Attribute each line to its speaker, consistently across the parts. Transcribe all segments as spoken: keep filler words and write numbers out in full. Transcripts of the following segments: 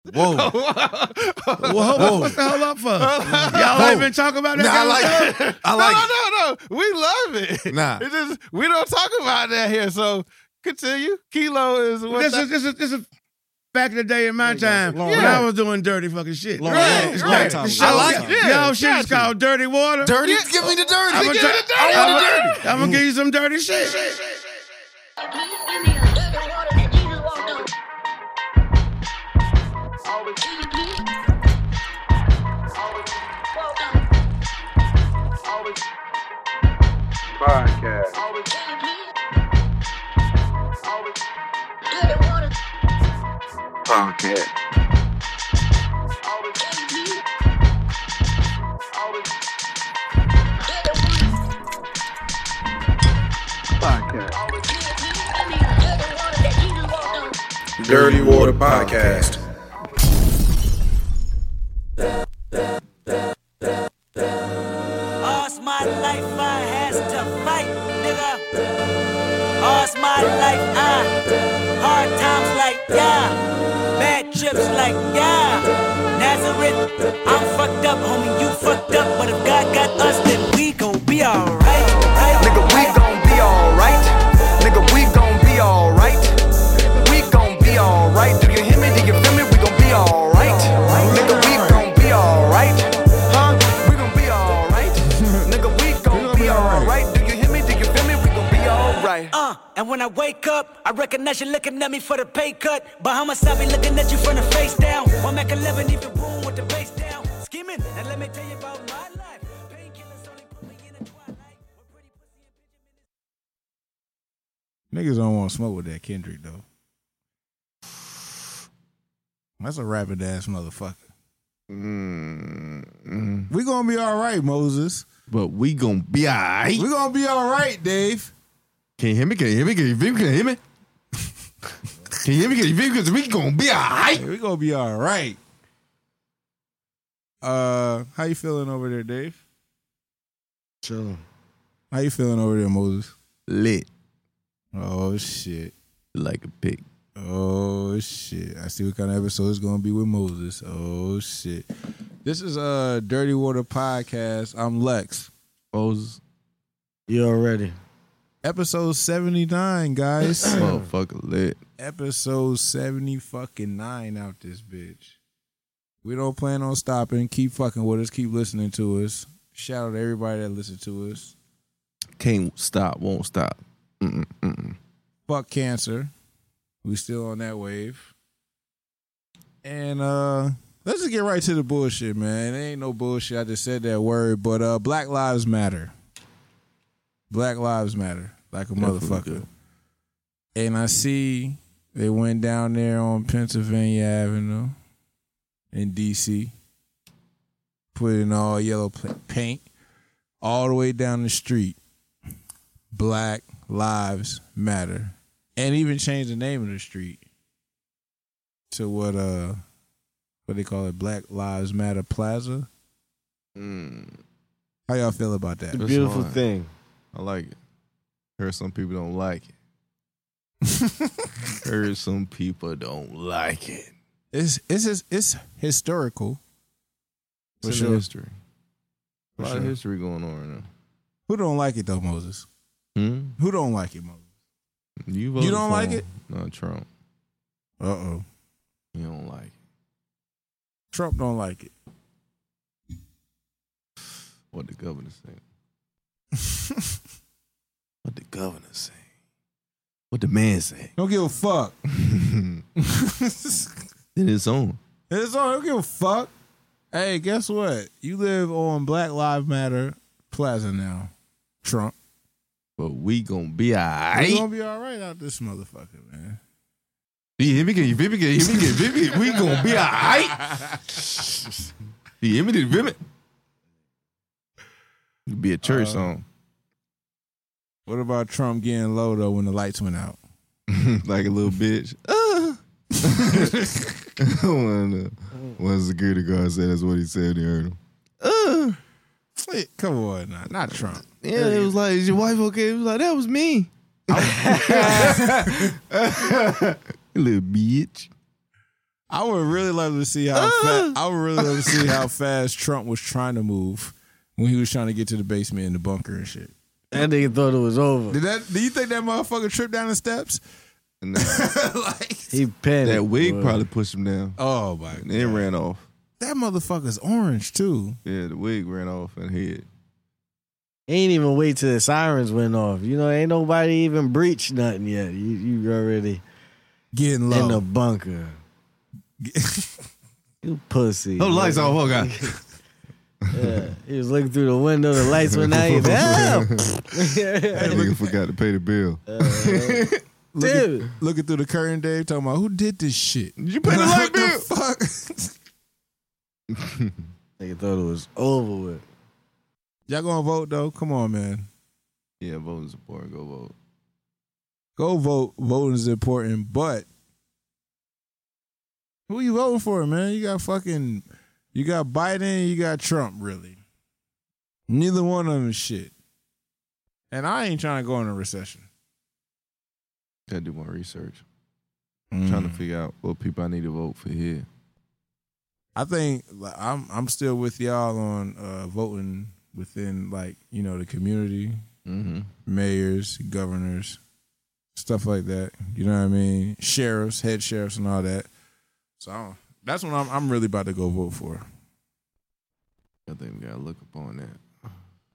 Speaker 1: Whoa. Whoa. Whoa. What the hell up for? Y'all ain't been talking about that.
Speaker 2: Nah, I like it. I like
Speaker 3: no,
Speaker 2: it.
Speaker 3: no, no, no. We love it.
Speaker 2: Nah.
Speaker 3: It's just, we don't talk about that here. So continue. Kilo is what
Speaker 1: This
Speaker 3: that,
Speaker 1: is, this is, this is back in the day in my time
Speaker 4: Long
Speaker 1: when
Speaker 3: yeah.
Speaker 1: I was doing dirty fucking shit.
Speaker 4: Long,
Speaker 3: Right,
Speaker 4: long,
Speaker 3: right.
Speaker 4: long time
Speaker 1: The
Speaker 4: ago.
Speaker 1: show,
Speaker 2: I like
Speaker 3: it.
Speaker 1: Y'all
Speaker 3: Yeah,
Speaker 1: shit is
Speaker 3: got
Speaker 1: called Dirty Water.
Speaker 2: Dirty, give me the dirty.
Speaker 1: I'm gonna
Speaker 2: Give me the dirty. I want the dirty.
Speaker 1: I'm gonna give you some dirty shit.
Speaker 5: Podcast. Podcast. Podcast.
Speaker 2: Dirty Water Podcast.
Speaker 6: All's my life I has to fight, nigga. All's my life I hard times like yeah, bad trips like yeah. Nazareth, I'm fucked up, homie, you fucked up, but if God got us, then we gon' be alright.
Speaker 7: Nigga, we gon' be alright. Nigga, we gon' be alright. We gon' be alright. Do you hear me? Do you feel me? We gon' be alright. Nigga, we gon' be alright. Huh? We gon' be alright. Nigga, we gon' be alright. Do you hear me? Do you feel me? We gon' be alright.
Speaker 6: Uh, and when I wake up, I recognize you looking at me for the pay cut. Bahamas, I be looking at you from the face down. One Mac eleven, even room with the bass down. Scheming, and let me tell you about my life. Painkillers only put me in a twilight. We're pretty pussy and
Speaker 1: Niggas don't want to smoke with that Kendrick though. That's a rapid ass motherfucker.
Speaker 2: Mm-hmm.
Speaker 1: We gonna be all right, Moses.
Speaker 2: But we gonna be alright.
Speaker 1: We gonna be all right, Dave.
Speaker 2: Can you hear me? Can you hear me? Can you hear me? Can you hear me? Can you hear me? Can you hear me? Because we gonna be alright.
Speaker 1: Hey, we gonna be all right. Uh, how you feeling over there, Dave?
Speaker 4: Chilling.
Speaker 1: How you feeling over there, Moses?
Speaker 2: Lit
Speaker 1: Oh shit.
Speaker 2: like a pig.
Speaker 1: Oh shit. I see what kind of episode it's gonna be with Moses. Oh shit. This is a Dirty Water Podcast. I'm Lex.
Speaker 2: Moses.
Speaker 4: You already.
Speaker 1: Episode seventy-nine, guys.
Speaker 2: Motherfucker lit.
Speaker 1: Episode seventy fucking nine out this bitch. We don't plan on stopping. Keep fucking with us. Keep listening to us. Shout out to everybody that listens to us.
Speaker 2: Can't stop, won't stop. Mm-mm, mm-mm.
Speaker 1: Fuck cancer. We still on that wave. And uh let's just get right to the bullshit, man. It ain't no bullshit. I just said that word. But uh Black Lives Matter. Black Lives Matter. Like a
Speaker 2: Definitely
Speaker 1: motherfucker.
Speaker 2: good.
Speaker 1: And I see they went down there on Pennsylvania Avenue in D C, put in all yellow paint, all the way down the street. Black Lives Matter. And even changed the name of the street to what uh what they call it, Black Lives Matter Plaza.
Speaker 2: Mm.
Speaker 1: How y'all feel about that?
Speaker 4: It's a beautiful
Speaker 2: fine.
Speaker 4: thing.
Speaker 2: I like it. Heard some people don't like it. Heard some people don't like it.
Speaker 1: It's it's it's, it's historical.
Speaker 2: It's
Speaker 1: For
Speaker 2: in
Speaker 1: sure.
Speaker 2: the history. A
Speaker 1: For
Speaker 2: lot of
Speaker 1: sure.
Speaker 2: history going on right now.
Speaker 1: Who don't like it though, Moses?
Speaker 2: Hmm?
Speaker 1: Who don't like it, Moses?
Speaker 2: You, voted
Speaker 1: don't
Speaker 2: for
Speaker 1: like
Speaker 2: him.
Speaker 1: it?
Speaker 2: No, Trump.
Speaker 1: Uh oh.
Speaker 2: You don't like it.
Speaker 1: Trump don't like it.
Speaker 2: What the governor say? What the governor say? What the man say?
Speaker 1: Don't give a fuck.
Speaker 2: Then it's on.
Speaker 1: It's all. Don't give a fuck. Hey, guess what? You live on Black Lives Matter Plaza now, Trump.
Speaker 2: But we gonna be
Speaker 1: We
Speaker 2: alright.
Speaker 1: gonna be all right out this motherfucker, man.
Speaker 2: You hear me? Can you feel me? Can you hear me? Can you feel me? We gonna be alright. You hear me? Did you feel me? It'd be a church
Speaker 1: Uh,
Speaker 2: song.
Speaker 1: What about Trump getting low though when the lights went out?
Speaker 2: Like a little bitch. Uh. one, uh, one security guard said that's what he said. He heard him. Uh.
Speaker 1: Wait, come on, now. Not Trump.
Speaker 2: Yeah, it was like, is your wife okay? It was like, that was me. You little bitch.
Speaker 1: I would really love to see how fa- I would really love to see how fast Trump was trying to move when he was trying to get to the basement in the bunker and shit.
Speaker 4: That nigga thought it was over.
Speaker 1: Did that? Do you think that motherfucker tripped down the steps?
Speaker 2: And that,
Speaker 1: like,
Speaker 4: He panicked.
Speaker 2: that wig
Speaker 4: boy.
Speaker 2: probably pushed him down.
Speaker 1: oh my
Speaker 2: And
Speaker 1: god,
Speaker 2: then ran off.
Speaker 1: that motherfucker's orange too.
Speaker 2: Yeah, the wig ran off and hid.
Speaker 4: Ain't even wait till the sirens went off. You know, ain't nobody even breached nothing yet. You you already
Speaker 1: Getting low.
Speaker 4: in the bunker. You pussy.
Speaker 2: Oh, lights off. Oh, God.
Speaker 4: Yeah, he was looking through the window. The lights went out. He was,
Speaker 2: That
Speaker 4: "Ah!"
Speaker 2: nigga forgot to pay the bill.
Speaker 1: looking,
Speaker 4: Dude.
Speaker 1: looking through the curtain, Dave, talking about who did this shit.
Speaker 2: Did you pay the light
Speaker 1: What
Speaker 2: bill?
Speaker 1: the fuck?
Speaker 4: Nigga thought it was over with.
Speaker 1: Y'all gonna vote though? Come on, man.
Speaker 2: Yeah, voting's important. Go vote.
Speaker 1: Go vote. Voting is important, but who you voting for, man? You got fucking, you got Biden, you got Trump, really. Neither one of them is shit. And I ain't trying to go in a recession.
Speaker 2: Gotta do more research.
Speaker 1: Mm.
Speaker 2: Trying to figure out what people I need to vote for here.
Speaker 1: I think like, I'm I'm still with y'all on uh, voting within like you know the community,
Speaker 2: Mm-hmm.
Speaker 1: mayors, governors, stuff like that. You know what I mean? Sheriffs, head sheriffs, and all that. So I don't, that's what I'm I'm really about to go vote for.
Speaker 2: I think we gotta look upon that.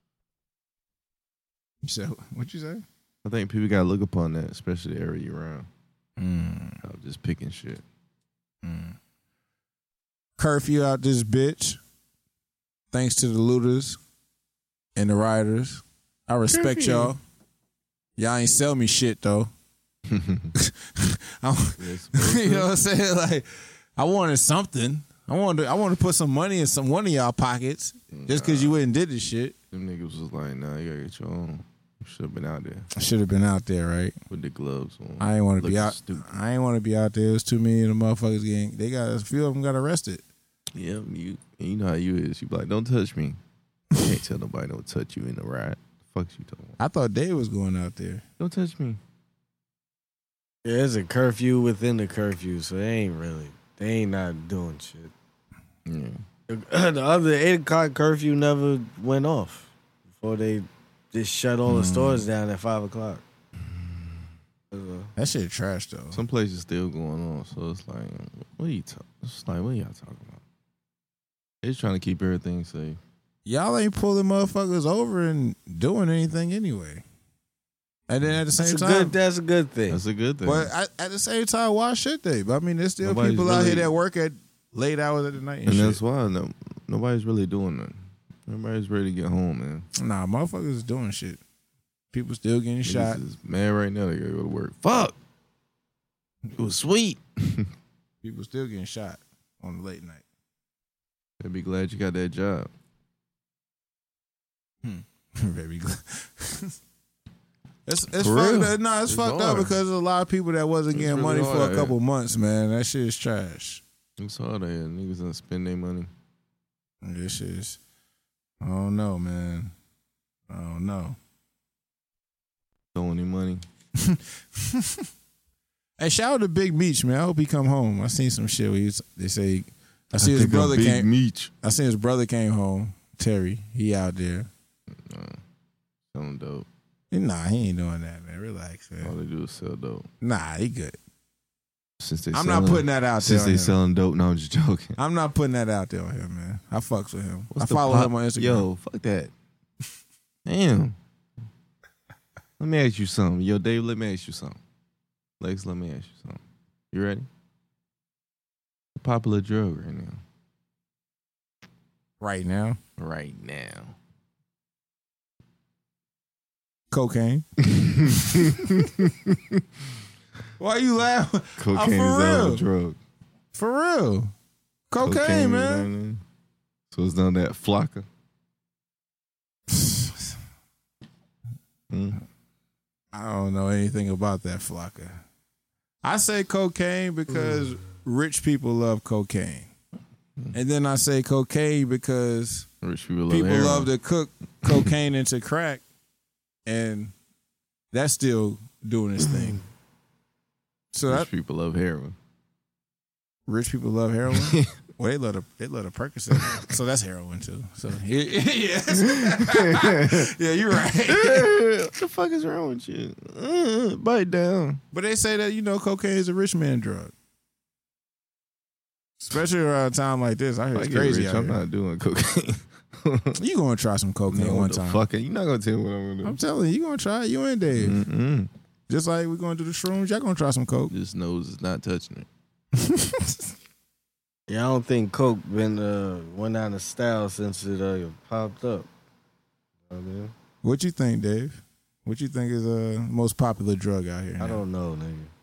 Speaker 1: You said what you say?
Speaker 2: I think people gotta look upon that, especially the area you're around.
Speaker 1: Mm,
Speaker 2: I'm just picking shit.
Speaker 1: mm. Curfew out this bitch. Thanks to the looters and the rioters. I respect
Speaker 2: Curfew.
Speaker 1: y'all. Y'all ain't sell me shit though. I'm- you know what I'm saying? Like, I wanted something. I wanted. To, I wanted to put some money in some one of y'all pockets just because you went and did this shit.
Speaker 2: Them niggas was like, nah, you gotta get your own. You should have been out there
Speaker 1: I should have been out there, right?
Speaker 2: with the gloves on.
Speaker 1: I ain't want to be
Speaker 2: Looking
Speaker 1: out.
Speaker 2: stupid.
Speaker 1: I ain't want to be out there. It was too many of the motherfuckers getting. They got a few of them got arrested.
Speaker 2: Yeah, you and you know how you is. You be like, don't touch me. You can't tell nobody don't touch you in the ride. The fuck you talking about?
Speaker 1: I thought Dave was going out there.
Speaker 2: Don't touch me.
Speaker 4: Yeah, there's a curfew within the curfew, so they ain't really, they ain't not doing shit.
Speaker 2: Yeah.
Speaker 4: The, the other eight o'clock curfew never went off before they just shut all the stores down at five o'clock. Uh,
Speaker 1: That shit trash though.
Speaker 2: Some places still going on, so it's like, what are you talking? It's like, what are y'all talking about? They're just trying to keep everything safe.
Speaker 1: Y'all ain't pulling motherfuckers over and doing anything anyway. And then at the same
Speaker 4: that's a
Speaker 1: time,
Speaker 4: good. That's a good thing.
Speaker 2: That's a good thing.
Speaker 1: but at, at the same time, why should they? But I mean, there's still
Speaker 2: Nobody's
Speaker 1: people out here
Speaker 2: really-
Speaker 1: that work at late hours of the night and,
Speaker 2: and
Speaker 1: shit.
Speaker 2: that's why no, nobody's really doing that. Everybody's ready to get home, man.
Speaker 1: Nah, motherfuckers is doing shit. People still getting shot.
Speaker 2: Niggas is mad right now. They gotta go to work. Fuck. It was sweet.
Speaker 1: People still getting shot on the late night.
Speaker 2: I'd be glad you got that job.
Speaker 1: Very good. It's it's
Speaker 2: For
Speaker 1: fucked
Speaker 2: real.
Speaker 1: up. No, it's,
Speaker 2: It's
Speaker 1: fucked up
Speaker 2: hard.
Speaker 1: because there's a lot of people that wasn't
Speaker 2: It's
Speaker 1: getting
Speaker 2: really
Speaker 1: money for
Speaker 2: hard,
Speaker 1: a couple months, man. That shit is trash.
Speaker 2: It's hard out here. Niggas don't spend their money.
Speaker 1: This shit is. I don't know, man. I don't know.
Speaker 2: Throwing any money.
Speaker 1: Hey, shout out to Big Meech, man. I hope he come home. I seen some shit where he was, they say I see his
Speaker 2: think I'm
Speaker 1: brother
Speaker 2: Big
Speaker 1: came.
Speaker 2: Meech.
Speaker 1: I seen his brother came home. Terry, he out there.
Speaker 2: Selling dope.
Speaker 1: Nah, he ain't doing that, man. Relax,
Speaker 2: All
Speaker 1: man.
Speaker 2: they do is sell dope.
Speaker 1: Nah, he good.
Speaker 2: Since they
Speaker 1: I'm
Speaker 2: selling,
Speaker 1: not putting that out there.
Speaker 2: Since
Speaker 1: on
Speaker 2: they
Speaker 1: him.
Speaker 2: selling dope, no, I'm just joking.
Speaker 1: I'm not putting that out there on him, man. I fucks with him.
Speaker 2: What's
Speaker 1: I
Speaker 2: the
Speaker 1: follow
Speaker 2: pop-
Speaker 1: him on Instagram.
Speaker 2: Yo, fuck that. Damn. Let me ask you something. Yo, Dave, let me ask you something. Lex, let me ask you something. You ready? A popular drug right now.
Speaker 1: Right now,
Speaker 2: Right now.
Speaker 1: cocaine. Why you laughing?
Speaker 2: Cocaine
Speaker 1: for
Speaker 2: is out
Speaker 1: real.
Speaker 2: of drug.
Speaker 1: For real, cocaine,
Speaker 2: is
Speaker 1: man.
Speaker 2: down there. So it's done that flocka. Hmm?
Speaker 1: I don't know anything about that flocka. I say cocaine because rich people love cocaine. And then I say cocaine because
Speaker 2: Rich people love
Speaker 1: people
Speaker 2: heroin.
Speaker 1: love to cook cocaine into crack. And that's still doing its thing. So
Speaker 2: Rich
Speaker 1: that,
Speaker 2: people love heroin.
Speaker 1: Rich people love heroin. Well, they love the they love the Percocet, so that's heroin too. So yeah, yeah, you're right.
Speaker 2: What the fuck is wrong with you? Uh, bite down.
Speaker 1: But they say that you know cocaine is a rich man drug, especially around a time like this. I hear
Speaker 2: I
Speaker 1: it's
Speaker 2: get
Speaker 1: crazy.
Speaker 2: rich,
Speaker 1: out
Speaker 2: I'm
Speaker 1: here.
Speaker 2: not doing cocaine.
Speaker 1: You gonna try some cocaine
Speaker 2: No,
Speaker 1: one
Speaker 2: what the
Speaker 1: time?
Speaker 2: fuck? You're not gonna tell me what I'm gonna do.
Speaker 1: I'm telling you, you gonna try it. You and Dave.
Speaker 2: Mm-mm.
Speaker 1: Just like we're gonna do the shrooms, y'all gonna try some coke.
Speaker 2: This nose is not touching it.
Speaker 4: Yeah, I don't think Coke been uh, went out of style since it uh, popped up. You know what I mean?
Speaker 1: What you think, Dave? What you think is the uh, most popular drug out here?
Speaker 4: I
Speaker 1: now?
Speaker 4: don't know,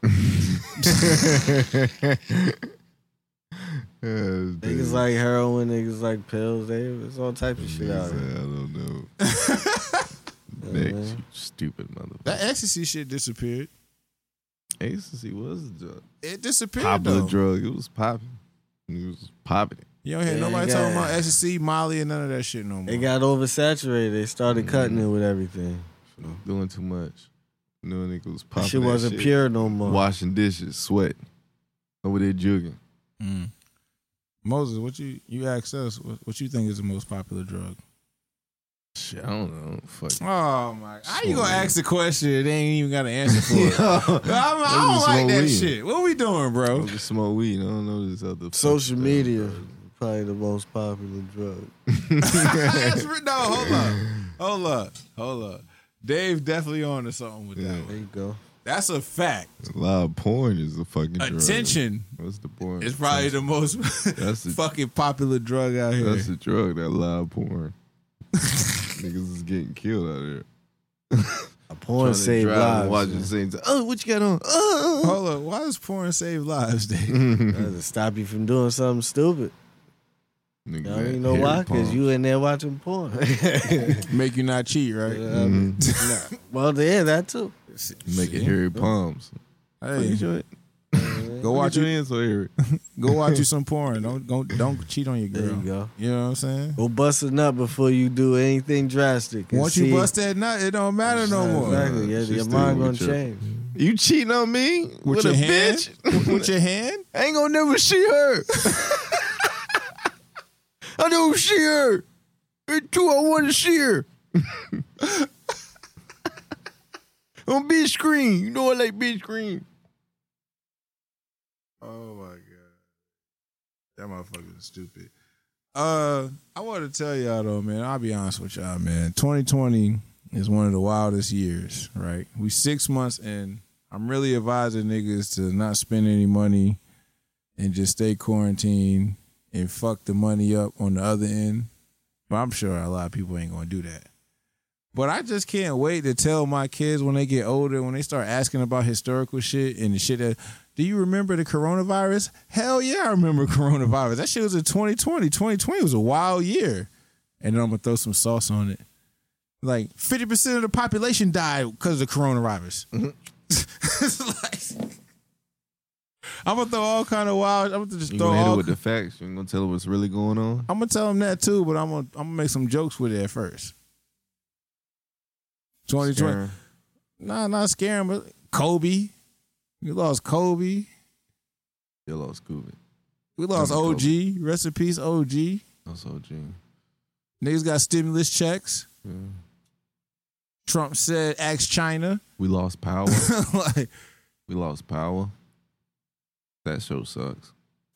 Speaker 4: nigga.
Speaker 2: Yes,
Speaker 4: Niggas
Speaker 2: dude.
Speaker 4: like heroin, niggas like pills. They it's all types of shit out
Speaker 2: I
Speaker 4: here.
Speaker 2: don't know.
Speaker 4: Yeah,
Speaker 2: Next,
Speaker 4: man.
Speaker 2: you stupid motherfucker.
Speaker 1: That ecstasy shit disappeared.
Speaker 2: Ecstasy was a drug.
Speaker 1: It disappeared
Speaker 2: Popular
Speaker 1: though.
Speaker 2: drug. It was popping. It was popping.
Speaker 1: You don't hear
Speaker 4: Yeah,
Speaker 1: nobody
Speaker 4: it got-
Speaker 1: talking about ecstasy, Molly, and none of that shit no more.
Speaker 4: They got oversaturated. They started cutting it with everything.
Speaker 2: Doing too much. You know, nigga was
Speaker 4: That
Speaker 2: popping.
Speaker 4: shit
Speaker 2: that
Speaker 4: wasn't
Speaker 2: shit.
Speaker 4: pure no more.
Speaker 2: Washing dishes, sweating. Over there jugging.
Speaker 1: Mm. Moses, what you you asked us? What, what you think is the most popular drug?
Speaker 2: Shit, I don't know. Fuck.
Speaker 1: Oh my! How you gonna
Speaker 2: Smoke
Speaker 1: ask the question? They ain't even got an answer for it.
Speaker 2: Yo,
Speaker 1: I'm, I don't
Speaker 2: just
Speaker 1: like
Speaker 2: smoke
Speaker 1: that
Speaker 2: weed.
Speaker 1: shit. What we doing,
Speaker 2: I
Speaker 1: bro?
Speaker 2: just smoke weed. I don't know this other
Speaker 4: Social
Speaker 2: fucking
Speaker 4: media,
Speaker 2: stuff,
Speaker 4: probably the most popular drug.
Speaker 1: That's re- no, hold up, hold up, hold up. Dave definitely on to something with that.
Speaker 2: Yeah.
Speaker 1: One.
Speaker 4: There you go.
Speaker 1: That's a fact.
Speaker 2: bro. A lot of porn is a fucking drug.
Speaker 1: Attention
Speaker 2: What's the porn?
Speaker 1: is probably the most
Speaker 2: That's the-
Speaker 1: fucking popular drug out here.
Speaker 2: That's the drug. That loud porn. Niggas is getting killed out here.
Speaker 4: A porn
Speaker 2: Trying to
Speaker 4: saved
Speaker 2: drive and
Speaker 4: lives.
Speaker 2: watch
Speaker 4: man.
Speaker 2: the same time. Oh, what you got on? Oh.
Speaker 1: Hold up, why does porn save lives, Dave?
Speaker 4: That'll stop you from doing something stupid.
Speaker 2: Nigga,
Speaker 4: You
Speaker 2: got
Speaker 4: don't even know
Speaker 2: hairy
Speaker 4: why? Because
Speaker 2: palms.
Speaker 4: you in there watching porn.
Speaker 1: Make you not cheat, right?
Speaker 4: Um, nah. Well, yeah, that too.
Speaker 2: Making hairy palms.
Speaker 1: Hey,
Speaker 2: Look at your-
Speaker 1: go
Speaker 2: look
Speaker 1: watch
Speaker 2: at your
Speaker 1: you.
Speaker 2: hands so hairy.
Speaker 1: Go watch you some porn. Don't don't don't cheat on your girl.
Speaker 4: There you go.
Speaker 1: You know what I'm saying?
Speaker 4: Go bust a nut before you do anything drastic. and
Speaker 1: Once
Speaker 4: see-
Speaker 1: you bust that nut, it don't matter no
Speaker 4: Yeah,
Speaker 1: more.
Speaker 4: Exactly. Yeah,
Speaker 2: Shit
Speaker 4: your
Speaker 2: still
Speaker 4: mind
Speaker 2: with
Speaker 4: gonna
Speaker 2: you.
Speaker 4: change.
Speaker 2: You cheating on me
Speaker 1: With,
Speaker 2: with,
Speaker 1: your
Speaker 2: a
Speaker 1: hand?
Speaker 2: bitch?
Speaker 1: With your hand?
Speaker 2: I ain't gonna never see her. I don't see her. And two, I want to see her. On big screen. You know I like big screen.
Speaker 1: Oh my god, that motherfucker is stupid. Uh, I want to tell y'all though, man. I'll be honest with y'all, man. twenty twenty is one of the wildest years, right? We six months in. I'm really advising niggas to not spend any money and just stay quarantined and fuck the money up on the other end. But I'm sure a lot of people ain't gonna do that. But I just can't wait to tell my kids when they get older, when they start asking about historical shit and the shit that, do you remember the coronavirus? Hell yeah, I remember coronavirus. That shit was in twenty twenty. twenty twenty was a wild year. And then I'm gonna throw some sauce on it. Like fifty percent of the population died because of the coronavirus. It's like, I'm gonna throw all kind of wild. I'm gonna just
Speaker 2: You
Speaker 1: throw
Speaker 2: gonna hit it
Speaker 1: all.
Speaker 2: with the facts. You ain't gonna tell them what's really going on.
Speaker 1: I'm gonna tell them that too, but I'm gonna I'm gonna make some jokes with it at first. twenty twenty.
Speaker 4: Scare 'em.
Speaker 1: Nah, not scaring, but Kobe. We lost Kobe.
Speaker 2: You lost Scooby.
Speaker 1: We lost
Speaker 2: Kobe.
Speaker 1: O G. Rest in peace, O G.
Speaker 2: That's O G.
Speaker 1: Niggas got stimulus checks.
Speaker 2: Yeah.
Speaker 1: Trump said, ask China.
Speaker 2: We lost power.
Speaker 1: Like,
Speaker 2: We lost power. That show sucks.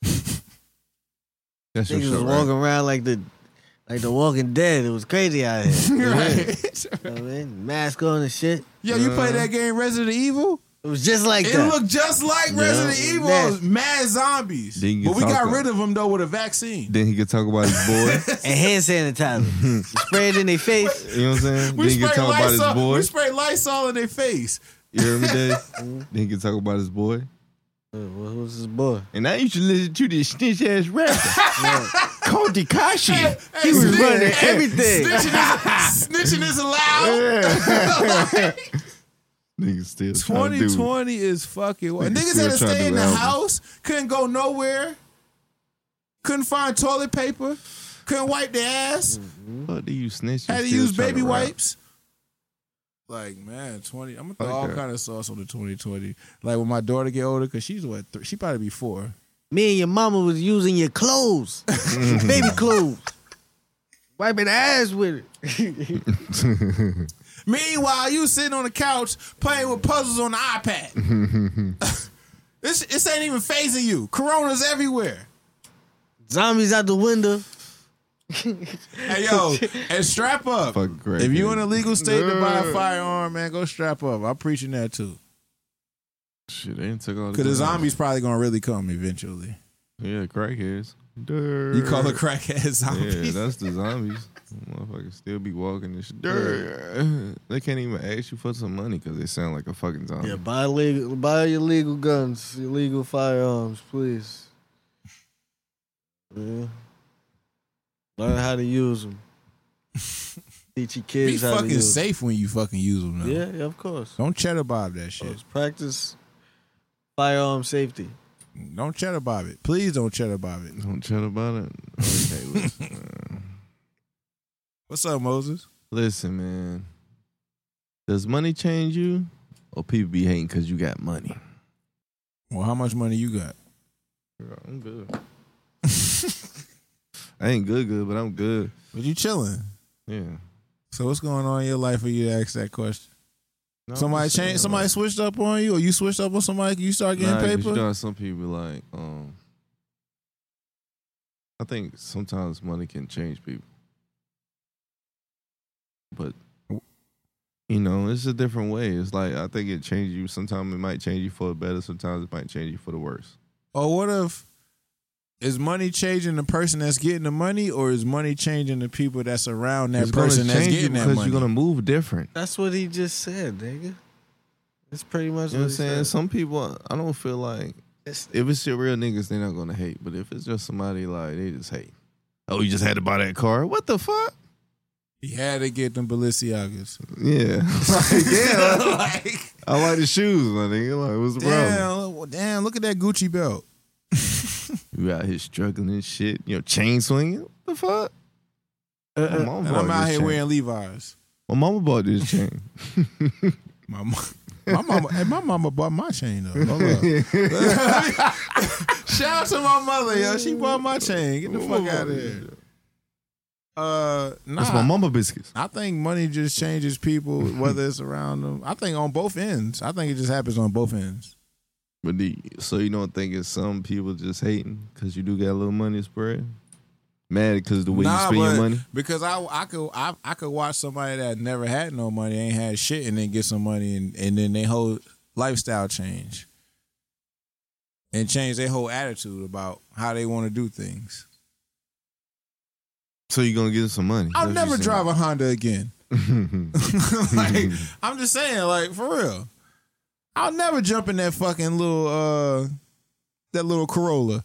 Speaker 2: That's your
Speaker 4: Niggas was
Speaker 2: show,
Speaker 4: walking
Speaker 2: right?
Speaker 4: around like the like the Walking Dead. It was crazy out here.
Speaker 1: right.
Speaker 4: You know what I mean? Mask on and shit.
Speaker 1: Yo, you play that game Resident Evil?
Speaker 4: It was just like
Speaker 1: It
Speaker 4: that.
Speaker 1: looked just like
Speaker 4: Yeah.
Speaker 1: Resident Evil.
Speaker 4: Nasty.
Speaker 1: It was mad zombies.
Speaker 2: Then you
Speaker 1: But we
Speaker 2: talk
Speaker 1: got
Speaker 2: about-
Speaker 1: rid of them, though, with a vaccine.
Speaker 2: Then he could talk about his boy.
Speaker 4: and hand sanitizer. Spray it in their face.
Speaker 2: You know what I'm saying?
Speaker 1: We
Speaker 2: then he could
Speaker 1: spray
Speaker 2: talk about his
Speaker 1: Lysol,
Speaker 2: boy.
Speaker 1: we spray Lysol in their face.
Speaker 2: You hear me, Dave? Then he could talk about his boy.
Speaker 4: Uh, what was his boy?
Speaker 2: And I used to listen to this snitch ass rapper called Tekashi.
Speaker 1: Hey,
Speaker 4: He was
Speaker 1: snitch-
Speaker 4: running
Speaker 1: hey,
Speaker 4: everything.
Speaker 1: Snitching is, snitching is allowed.
Speaker 2: Niggas still trying to
Speaker 1: twenty
Speaker 2: do.
Speaker 1: twenty is fucking wild.
Speaker 2: Niggas
Speaker 1: Niggas
Speaker 2: still
Speaker 1: had to
Speaker 2: trying to
Speaker 1: stay
Speaker 2: do
Speaker 1: in the
Speaker 2: albums.
Speaker 1: house, couldn't go nowhere, couldn't find toilet paper, couldn't wipe their ass,
Speaker 2: What do you snitch?
Speaker 1: had to
Speaker 2: still
Speaker 1: use
Speaker 2: trying
Speaker 1: baby
Speaker 2: rap.
Speaker 1: wipes. Like, man, twenty. I'm gonna throw
Speaker 2: Fuck
Speaker 1: all
Speaker 2: that.
Speaker 1: kind of sauce on the twenty twenty. Like when my daughter get older, cause she's what th- she probably be four.
Speaker 4: Me and your mama was using your clothes, your baby clothes, wiping ass with it.
Speaker 1: Meanwhile, you sitting on the couch playing with puzzles on the iPad. this this ain't even phasing you. Corona's everywhere.
Speaker 4: Zombies out the window.
Speaker 1: Hey yo, and strap up.
Speaker 2: Fuck great,
Speaker 1: if you
Speaker 2: man.
Speaker 1: in a legal state to buy a firearm, man, go strap up. I'm preaching that too.
Speaker 2: Shit, they didn't take all the
Speaker 1: Because the
Speaker 2: guns.
Speaker 1: zombies probably gonna really come eventually.
Speaker 2: Yeah, crackheads.
Speaker 1: You call a crackhead zombies?
Speaker 2: Yeah, that's the zombies. Motherfuckers still be walking and shit. Durr. They can't even ask you for some money because they sound like a fucking zombie.
Speaker 4: Yeah, buy legal, buy your legal guns, your legal firearms, please. Yeah. Learn how to use them. Teach your
Speaker 1: Be
Speaker 4: kids how to
Speaker 1: fucking
Speaker 4: use
Speaker 1: safe when you fucking use them. Though.
Speaker 4: them. Yeah, yeah, of course.
Speaker 1: Don't cheddar bob that shit.
Speaker 4: Let's practice firearm safety.
Speaker 1: Don't cheddar bob it. Please don't cheddar bob it.
Speaker 2: Don't chat about it. Okay, listen, man.
Speaker 1: What's up, Moses?
Speaker 2: Listen, man. Does money change you, or people be hating because you got money?
Speaker 1: Well, how much money you got?
Speaker 2: I'm good. I ain't good, good, but I'm good.
Speaker 1: But you chilling.
Speaker 2: Yeah.
Speaker 1: So what's going on in your life for you to ask that question?
Speaker 2: No,
Speaker 1: somebody
Speaker 2: I'm saying,
Speaker 1: changed. Somebody
Speaker 2: like,
Speaker 1: switched up on you, or you switched up on somebody? You start getting
Speaker 2: nah, 'cause
Speaker 1: paper.
Speaker 2: You know, some people like, um, I think sometimes money can change people, but you know, it's a different way. It's like I think it changes you. Sometimes it might change you for the better. Sometimes it might change you for the worse.
Speaker 1: Or what if is money changing the person that's getting the money, or is money changing the people that's around that
Speaker 2: It's gonna
Speaker 1: person that's
Speaker 2: change you
Speaker 1: getting that
Speaker 2: because
Speaker 1: money?
Speaker 2: you're gonna move different.
Speaker 4: That's what he just said, nigga. It's pretty much
Speaker 2: You know what I'm
Speaker 4: what he
Speaker 2: saying?
Speaker 4: said.
Speaker 2: Some people, I don't feel like if it's your real niggas, they're not gonna hate. But if it's just somebody like they just hate. Oh, you just had to buy that car? What the fuck?
Speaker 1: He had to get them Balenciagas.
Speaker 2: Yeah, like, yeah. Like, I like the shoes, my nigga. Like, what's the problem?
Speaker 1: Damn, well, damn! Look at that Gucci belt.
Speaker 2: You out here struggling and shit. You know, chain swinging. What the fuck? My mama
Speaker 1: And
Speaker 2: bought
Speaker 1: I'm out
Speaker 2: this
Speaker 1: here
Speaker 2: chain.
Speaker 1: wearing Levi's.
Speaker 2: My mama bought this chain.
Speaker 1: My mom, my mama, hey, my mama bought my chain though. Hold up. Shout out to my mother, yo. She bought my chain. Get the fuck out of here. Uh, nah.
Speaker 2: That's my mama biscuits.
Speaker 1: I think money just changes people, whether it's around them. I think on both ends. I think it just happens on both ends.
Speaker 2: But the, so you don't think it's some people just hating because you do got a little money spread? Mad because the way you
Speaker 1: Nah,
Speaker 2: spend your
Speaker 1: but-
Speaker 2: money?
Speaker 1: Because I I could I, I could watch somebody that never had no money, ain't had shit, and then get some money, and, and then their whole lifestyle change, and change their whole attitude about how they want to do things.
Speaker 2: So you gonna get some money?
Speaker 1: I'll
Speaker 2: That's
Speaker 1: never
Speaker 2: what
Speaker 1: drive a Honda again. Like, I'm just saying, like, for real. I'll never jump in that fucking little uh that little Corolla.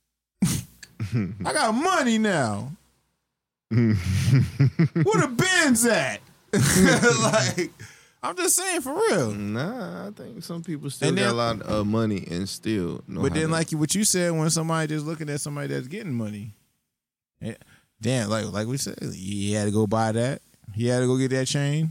Speaker 1: I got money now. Where the Benz at? Like, I'm just saying, for real.
Speaker 2: Nah, I think some people still
Speaker 1: And
Speaker 2: got
Speaker 1: then-
Speaker 2: a lot of money and still know
Speaker 1: But
Speaker 2: how
Speaker 1: then,
Speaker 2: to-
Speaker 1: like what you said, when somebody just looking at somebody that's getting money, yeah, damn, like like we said, he had to go buy that. He had to go get that chain.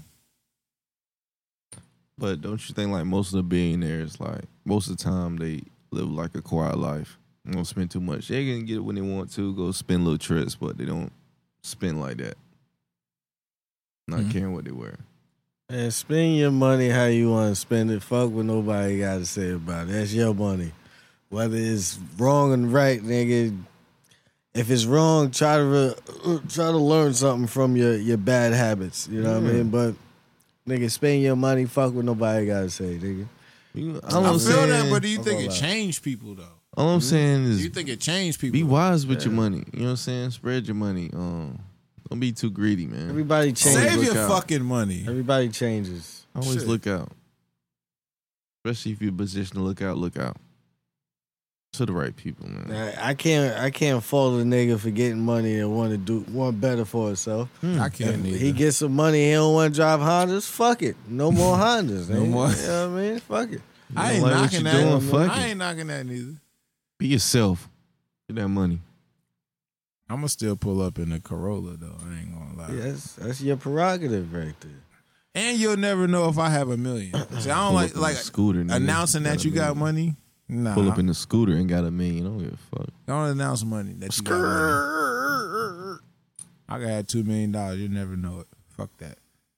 Speaker 2: But don't you think like most of the billionaires, like most of the time they live like a quiet life. They don't spend too much. They can get it when they want to, go spend little trips, but they don't spend like that. Not
Speaker 1: Mhm.
Speaker 2: caring what they wear.
Speaker 4: And spend your money how you want to spend it. Fuck what nobody got to say about it. That's your money. Whether it's wrong and right, nigga. If it's wrong, try to re- try to learn something from your, your bad habits. You know what I mean? But nigga, spend your money. Fuck what nobody got to say, nigga.
Speaker 2: You,
Speaker 1: I
Speaker 2: all I'm
Speaker 1: feel
Speaker 2: saying,
Speaker 1: that, but do you
Speaker 4: I'm
Speaker 1: think
Speaker 4: gonna
Speaker 1: it
Speaker 4: lie.
Speaker 1: changed people though?
Speaker 2: all I'm saying
Speaker 1: Do
Speaker 2: is
Speaker 1: you think it changed people?
Speaker 2: be wise with your money. You know what I'm saying? Spread your money. Um, don't be too greedy, man.
Speaker 4: Everybody changes.
Speaker 1: Save
Speaker 2: look
Speaker 1: your
Speaker 2: out.
Speaker 1: fucking money.
Speaker 4: Everybody changes.
Speaker 2: Always
Speaker 1: Shit.
Speaker 2: look out. Especially if you're positioned to look out, look out. To the right people, man.
Speaker 4: I, I can't. I can't fault a nigga for getting money and want to do want better for himself.
Speaker 1: I can't.
Speaker 4: If
Speaker 1: Either.
Speaker 4: he gets some money, he don't want to drive Hondas. Fuck it, no more Hondas.
Speaker 1: No
Speaker 4: nigga.
Speaker 1: more.
Speaker 4: You know what I mean? Fuck it.
Speaker 1: I
Speaker 2: You
Speaker 1: ain't
Speaker 2: don't like what
Speaker 1: knocking
Speaker 2: you
Speaker 1: that.
Speaker 2: doing, fuck
Speaker 1: I
Speaker 2: it.
Speaker 1: ain't knocking that neither.
Speaker 2: Be yourself. Get that money.
Speaker 1: I'm gonna still pull up in the Corolla though. I ain't gonna lie.
Speaker 4: Yeah, that's that's your prerogative right there.
Speaker 1: And you'll never know if I have a million. See, I don't
Speaker 2: Pull
Speaker 1: like
Speaker 2: up in a
Speaker 1: like
Speaker 2: scooter, nigga.
Speaker 1: announcing that
Speaker 2: Got a
Speaker 1: you got
Speaker 2: million.
Speaker 1: money. Nah.
Speaker 2: Pull up in the scooter and got a million. I don't give a fuck.
Speaker 1: Don't announce money that you got money. I could have two million dollars. You never know it. Fuck that.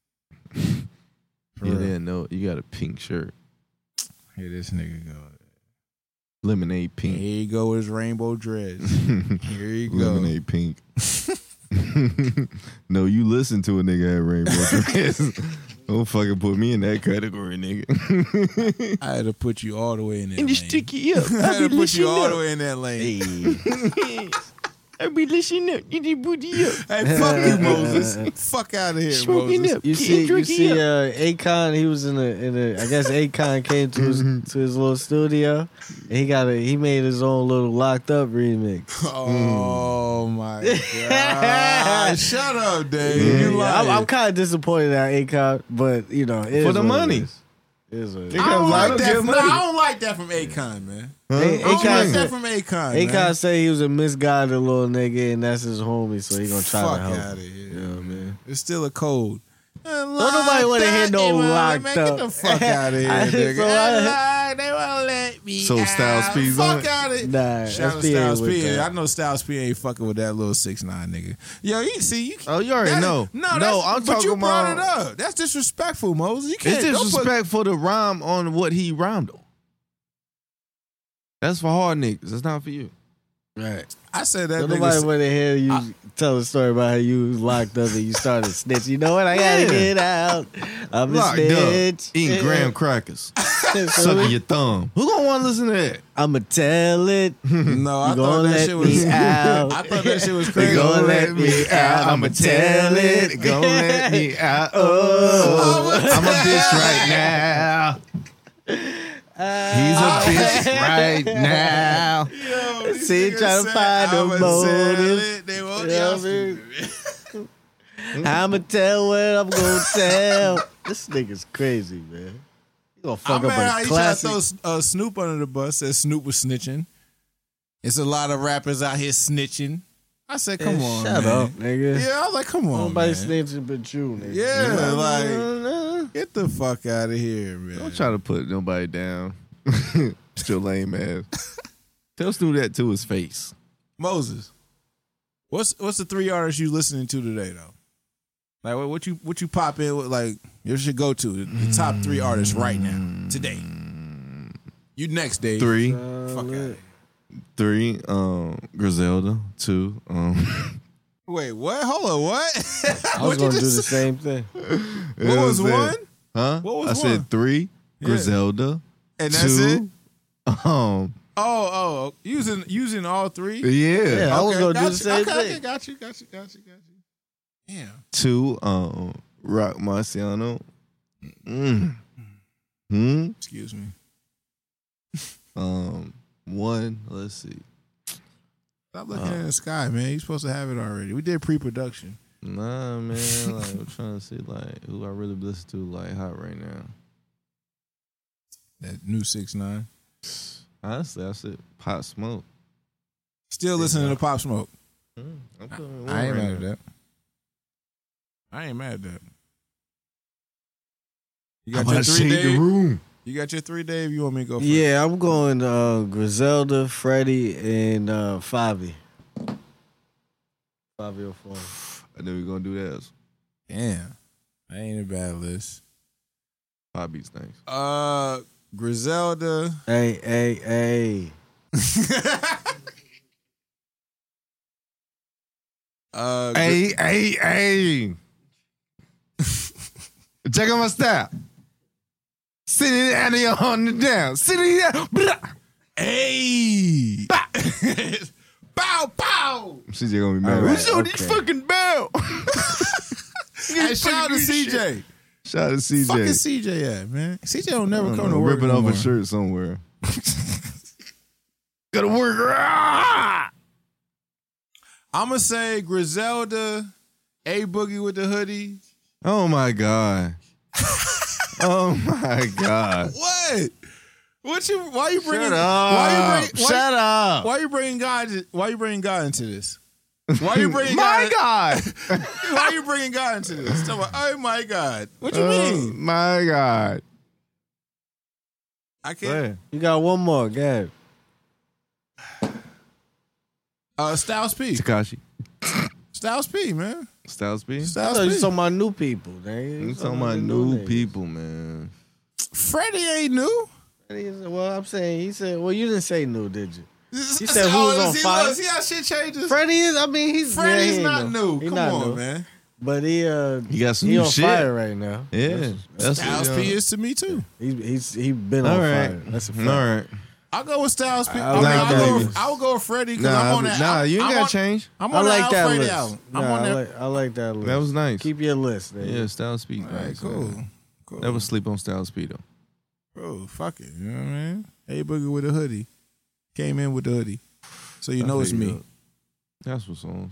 Speaker 1: For
Speaker 2: Yeah,
Speaker 1: real.
Speaker 2: they know you got a pink shirt.
Speaker 1: Here this nigga go.
Speaker 2: Lemonade pink.
Speaker 1: Here you go with his rainbow dreads. Here you go.
Speaker 2: Lemonade pink. No, you listen to a nigga at Rainbow Dreads. Don't fucking put me in that category, nigga.
Speaker 1: I had to put you all the way in that
Speaker 2: And
Speaker 1: lane.
Speaker 2: you sticky up.
Speaker 1: I had to put you all the
Speaker 2: way.
Speaker 1: way in that lane.
Speaker 4: Hey.
Speaker 2: I be listening up. You need booty up.
Speaker 1: Hey, fuck you, Moses. Fuck out of here,
Speaker 2: Smoking
Speaker 1: Moses.
Speaker 2: up.
Speaker 4: You
Speaker 2: Getting
Speaker 4: see, you
Speaker 2: drinky
Speaker 4: see,
Speaker 2: up.
Speaker 4: uh, Akon. He was in a, in a. I guess Akon came to his to his little studio, and he got a. He made his own little Locked Up remix.
Speaker 1: Oh my god! Shut up, Dave. You
Speaker 4: Yeah,
Speaker 1: lying.
Speaker 4: I'm, I'm kind of disappointed at Akon, but you know, it is
Speaker 2: For the
Speaker 4: what it
Speaker 2: money.
Speaker 4: is. It is what it is.
Speaker 1: I don't
Speaker 2: I
Speaker 1: like
Speaker 2: don't
Speaker 1: that.
Speaker 2: get
Speaker 1: From,
Speaker 2: money.
Speaker 1: I don't like that from Akon, man.
Speaker 2: Huh?
Speaker 4: Hey,
Speaker 1: I don't
Speaker 4: Akon
Speaker 1: like
Speaker 4: said-
Speaker 1: that from Akon.
Speaker 4: Akon
Speaker 1: man.
Speaker 4: say he was a misguided little nigga, and that's his homie, so he gonna try
Speaker 1: Fuck
Speaker 4: to help.
Speaker 1: out of
Speaker 4: him.
Speaker 1: here,
Speaker 4: You know what I mean?
Speaker 1: It's still a code.
Speaker 4: Don't nobody want to hear no locked
Speaker 1: man,
Speaker 4: up.
Speaker 1: Get the fuck out of here,
Speaker 4: I-
Speaker 1: nigga.
Speaker 4: so I-
Speaker 1: They won't let me.
Speaker 2: So
Speaker 1: out.
Speaker 2: Styles P's on
Speaker 1: Fuck
Speaker 2: it?
Speaker 1: out of here.
Speaker 4: Nah,
Speaker 1: Shout out
Speaker 4: S
Speaker 1: to
Speaker 4: P ain't
Speaker 1: Styles
Speaker 4: with
Speaker 1: P.
Speaker 4: that.
Speaker 1: I know Styles P ain't fucking with that little six nine nigga. Yo, you see, you.
Speaker 2: Oh, you already
Speaker 1: that-
Speaker 2: know.
Speaker 1: No,
Speaker 2: No,
Speaker 1: that's,
Speaker 2: I'm
Speaker 1: but
Speaker 2: talking
Speaker 1: you brought
Speaker 2: about-
Speaker 1: it up. That's disrespectful, Moses. You can't.
Speaker 2: It's
Speaker 1: don't put-
Speaker 2: disrespectful to rhyme on what he rhymed on. That's for hard niggas. That's not for you.
Speaker 4: Right.
Speaker 1: I said that.
Speaker 4: Don't
Speaker 1: nigga
Speaker 4: nobody
Speaker 1: s-
Speaker 4: want to hear you
Speaker 1: I-
Speaker 4: tell a story about how you was locked up and you started snitching. You know what? I gotta
Speaker 2: Yeah.
Speaker 4: get out. I'm a
Speaker 2: Locked
Speaker 4: snitch.
Speaker 2: up, eating graham crackers,
Speaker 4: So
Speaker 2: sucking your thumb. Who gonna want to listen to that?
Speaker 4: I'ma tell it.
Speaker 1: No, I
Speaker 4: You
Speaker 1: thought
Speaker 4: gonna
Speaker 1: that
Speaker 4: let
Speaker 1: shit was.
Speaker 4: me out.
Speaker 1: I thought that shit was
Speaker 4: They
Speaker 1: crazy.
Speaker 4: gonna let me out. I'ma tell it.
Speaker 2: Gonna let me out. Oh, I'm a bitch right now. He's a bitch right now.
Speaker 1: Yo, these
Speaker 4: See,
Speaker 1: niggas
Speaker 4: tryna
Speaker 1: said,
Speaker 4: find a
Speaker 1: "I'ma
Speaker 4: motive."
Speaker 1: tell it. They won't
Speaker 4: You know
Speaker 1: yell
Speaker 4: what I
Speaker 1: for
Speaker 4: mean?
Speaker 1: me.
Speaker 4: I'ma tell what I'm gonna tell. This nigga's crazy, man. You gonna fuck
Speaker 1: I'm
Speaker 4: up
Speaker 1: mad how
Speaker 4: a
Speaker 1: you try to
Speaker 4: classic.
Speaker 1: throw uh, Snoop under the bus. Said Snoop was snitching. It's a lot of rappers out here snitching. I said, come
Speaker 4: Yeah,
Speaker 1: on,
Speaker 4: shut
Speaker 1: man.
Speaker 4: up, nigga.
Speaker 1: Yeah, I was like, come on,
Speaker 4: Nobody
Speaker 1: man.
Speaker 4: snitching but you, nigga.
Speaker 1: Yeah, like,
Speaker 2: Don't
Speaker 1: get the fuck out of here, man.
Speaker 2: try to put nobody down. Still lame ass. Tell Snoop that to his face.
Speaker 1: Moses, what's what's the three artists you listening to today, though? Like, what, what you what you pop in with? Like, you should go to the top three artists right now, today. You next, Dave.
Speaker 2: Three,
Speaker 1: Fuck out of here.
Speaker 2: three. Um, Griselda. Two. Um,
Speaker 1: Wait, what? Hold on, what?
Speaker 4: I was gonna do the same thing.
Speaker 1: What was one?
Speaker 2: Huh?
Speaker 1: What was
Speaker 2: I
Speaker 1: one?
Speaker 2: said three.
Speaker 1: Yeah.
Speaker 2: Griselda.
Speaker 1: And that's
Speaker 2: two.
Speaker 1: it?
Speaker 2: Um.
Speaker 1: Oh, oh, using using all three.
Speaker 2: Yeah.
Speaker 4: Yeah, I was gonna
Speaker 1: got
Speaker 4: do
Speaker 1: you.
Speaker 4: the same
Speaker 1: okay,
Speaker 4: thing.
Speaker 1: Okay, got you, got you, got you, got you. Yeah.
Speaker 2: Two. Um. Rock Marciano. Mm. Hmm.
Speaker 1: Excuse me.
Speaker 2: Um. One. Let's see.
Speaker 1: Stop looking
Speaker 2: Uh.
Speaker 1: in the sky, man. You're supposed to have it already. We did pre-production.
Speaker 2: Nah, man. Like I'm trying to see like who I really listen to like hot right now.
Speaker 1: That new six nine.
Speaker 2: Honestly, I said Pop Smoke.
Speaker 1: Still listening to Pop Smoke.
Speaker 2: Mm, I'm putting
Speaker 1: I ain't
Speaker 2: one
Speaker 1: mad
Speaker 2: right
Speaker 1: at
Speaker 2: now.
Speaker 1: that. I ain't mad at that. You
Speaker 2: I'm
Speaker 1: got your
Speaker 2: about to
Speaker 1: three,
Speaker 2: shake the
Speaker 1: Dave?
Speaker 2: room.
Speaker 1: You got your three, Dave? You want me to go first?
Speaker 4: Yeah, I'm going uh, Griselda, Freddie, and uh, Favi. Favi Four.
Speaker 2: I knew we were gonna do that.
Speaker 1: Damn. That ain't a bad list.
Speaker 2: Pop beats nice.
Speaker 1: Uh, Griselda.
Speaker 4: Hey, hey, hey.
Speaker 1: uh, Gri-
Speaker 2: Hey, hey, hey. Check out my style. Sitting Annie on the down. Sitting down.
Speaker 1: Hey! Bow, bow!
Speaker 2: C J gonna be mad.
Speaker 4: All right,
Speaker 2: What's on
Speaker 4: okay.
Speaker 2: this fucking bell?
Speaker 1: Hey, shout out to C J.
Speaker 2: Shout out to C J.
Speaker 1: Fucking C J at, man. C J don't never
Speaker 2: I don't
Speaker 1: come
Speaker 2: know,
Speaker 1: to work
Speaker 2: ripping
Speaker 1: no
Speaker 2: off
Speaker 1: more.
Speaker 2: a shirt somewhere. Gotta work. Ah!
Speaker 1: I'm going to say Griselda, A Boogie with the hoodie.
Speaker 2: Oh my god. Oh my god.
Speaker 1: What? What you? Why you bringing?
Speaker 2: Shut up.
Speaker 1: Why you bring, why,
Speaker 2: Shut up.
Speaker 1: Why you bringing God? Why you bringing God into this? Why you bringing
Speaker 2: My
Speaker 1: God?
Speaker 2: god.
Speaker 1: Why you bringing God into this? Tell me, oh my God! What you
Speaker 2: Oh
Speaker 1: mean?
Speaker 2: my god.
Speaker 1: I
Speaker 2: Go
Speaker 1: can't.
Speaker 2: ahead.
Speaker 4: You got one more. Go ahead.
Speaker 1: Uh, Styles P.
Speaker 2: Takashi.
Speaker 1: Styles P, man.
Speaker 2: Styles P.
Speaker 4: I
Speaker 1: Styles
Speaker 4: thought you
Speaker 1: P.
Speaker 4: talking about new people. Nigga.
Speaker 2: You
Speaker 4: You
Speaker 2: talking about new
Speaker 4: niggas.
Speaker 2: people, man.
Speaker 1: Freddie ain't new.
Speaker 4: He said, well, I'm saying, he said, well, you didn't say new, did you?
Speaker 1: You
Speaker 4: said who was on fire?
Speaker 1: See how shit changes?
Speaker 2: Freddie
Speaker 4: Freddie is, I mean, he's
Speaker 1: Freddie's
Speaker 4: yeah, he ain't
Speaker 1: not new.
Speaker 4: He
Speaker 1: Come
Speaker 4: not
Speaker 1: on,
Speaker 4: new.
Speaker 1: man.
Speaker 4: But he, uh,
Speaker 2: He got some
Speaker 4: he
Speaker 2: new
Speaker 4: on
Speaker 2: shit.
Speaker 4: fire right now.
Speaker 2: Yeah. That's
Speaker 1: Styles
Speaker 2: what,
Speaker 1: P
Speaker 2: uh,
Speaker 1: is to me too.
Speaker 4: He's he's he been
Speaker 2: All
Speaker 4: on
Speaker 2: right.
Speaker 4: fire. That's a
Speaker 2: All
Speaker 4: fact.
Speaker 2: right.
Speaker 1: I'll go with Styles P.
Speaker 4: I
Speaker 1: I mean,
Speaker 4: like
Speaker 1: I'll,
Speaker 4: that.
Speaker 1: go, I'll go with Freddie because
Speaker 2: Nah,
Speaker 1: I'm on that.
Speaker 2: nah,
Speaker 1: I'm,
Speaker 2: you ain't
Speaker 1: I'm
Speaker 2: got
Speaker 1: on,
Speaker 2: to change.
Speaker 1: I'm
Speaker 4: I
Speaker 1: on
Speaker 4: like
Speaker 1: that
Speaker 4: that
Speaker 1: Freddie
Speaker 4: list.
Speaker 1: album. I'm
Speaker 4: Nah,
Speaker 1: on
Speaker 4: I
Speaker 1: that.
Speaker 4: like I like that list.
Speaker 2: That was nice.
Speaker 4: Keep your list. Nigga.
Speaker 2: Yeah, Styles P.
Speaker 1: All right,
Speaker 2: Nice,
Speaker 1: cool.
Speaker 2: man.
Speaker 1: cool.
Speaker 2: Never sleep on Styles P, though.
Speaker 1: Bro, fuck it. You know what I mean? A Boogie with a hoodie. Came in with the hoodie. So you
Speaker 2: I
Speaker 1: know it's
Speaker 2: feel you,
Speaker 1: me.
Speaker 2: though. That's what songs.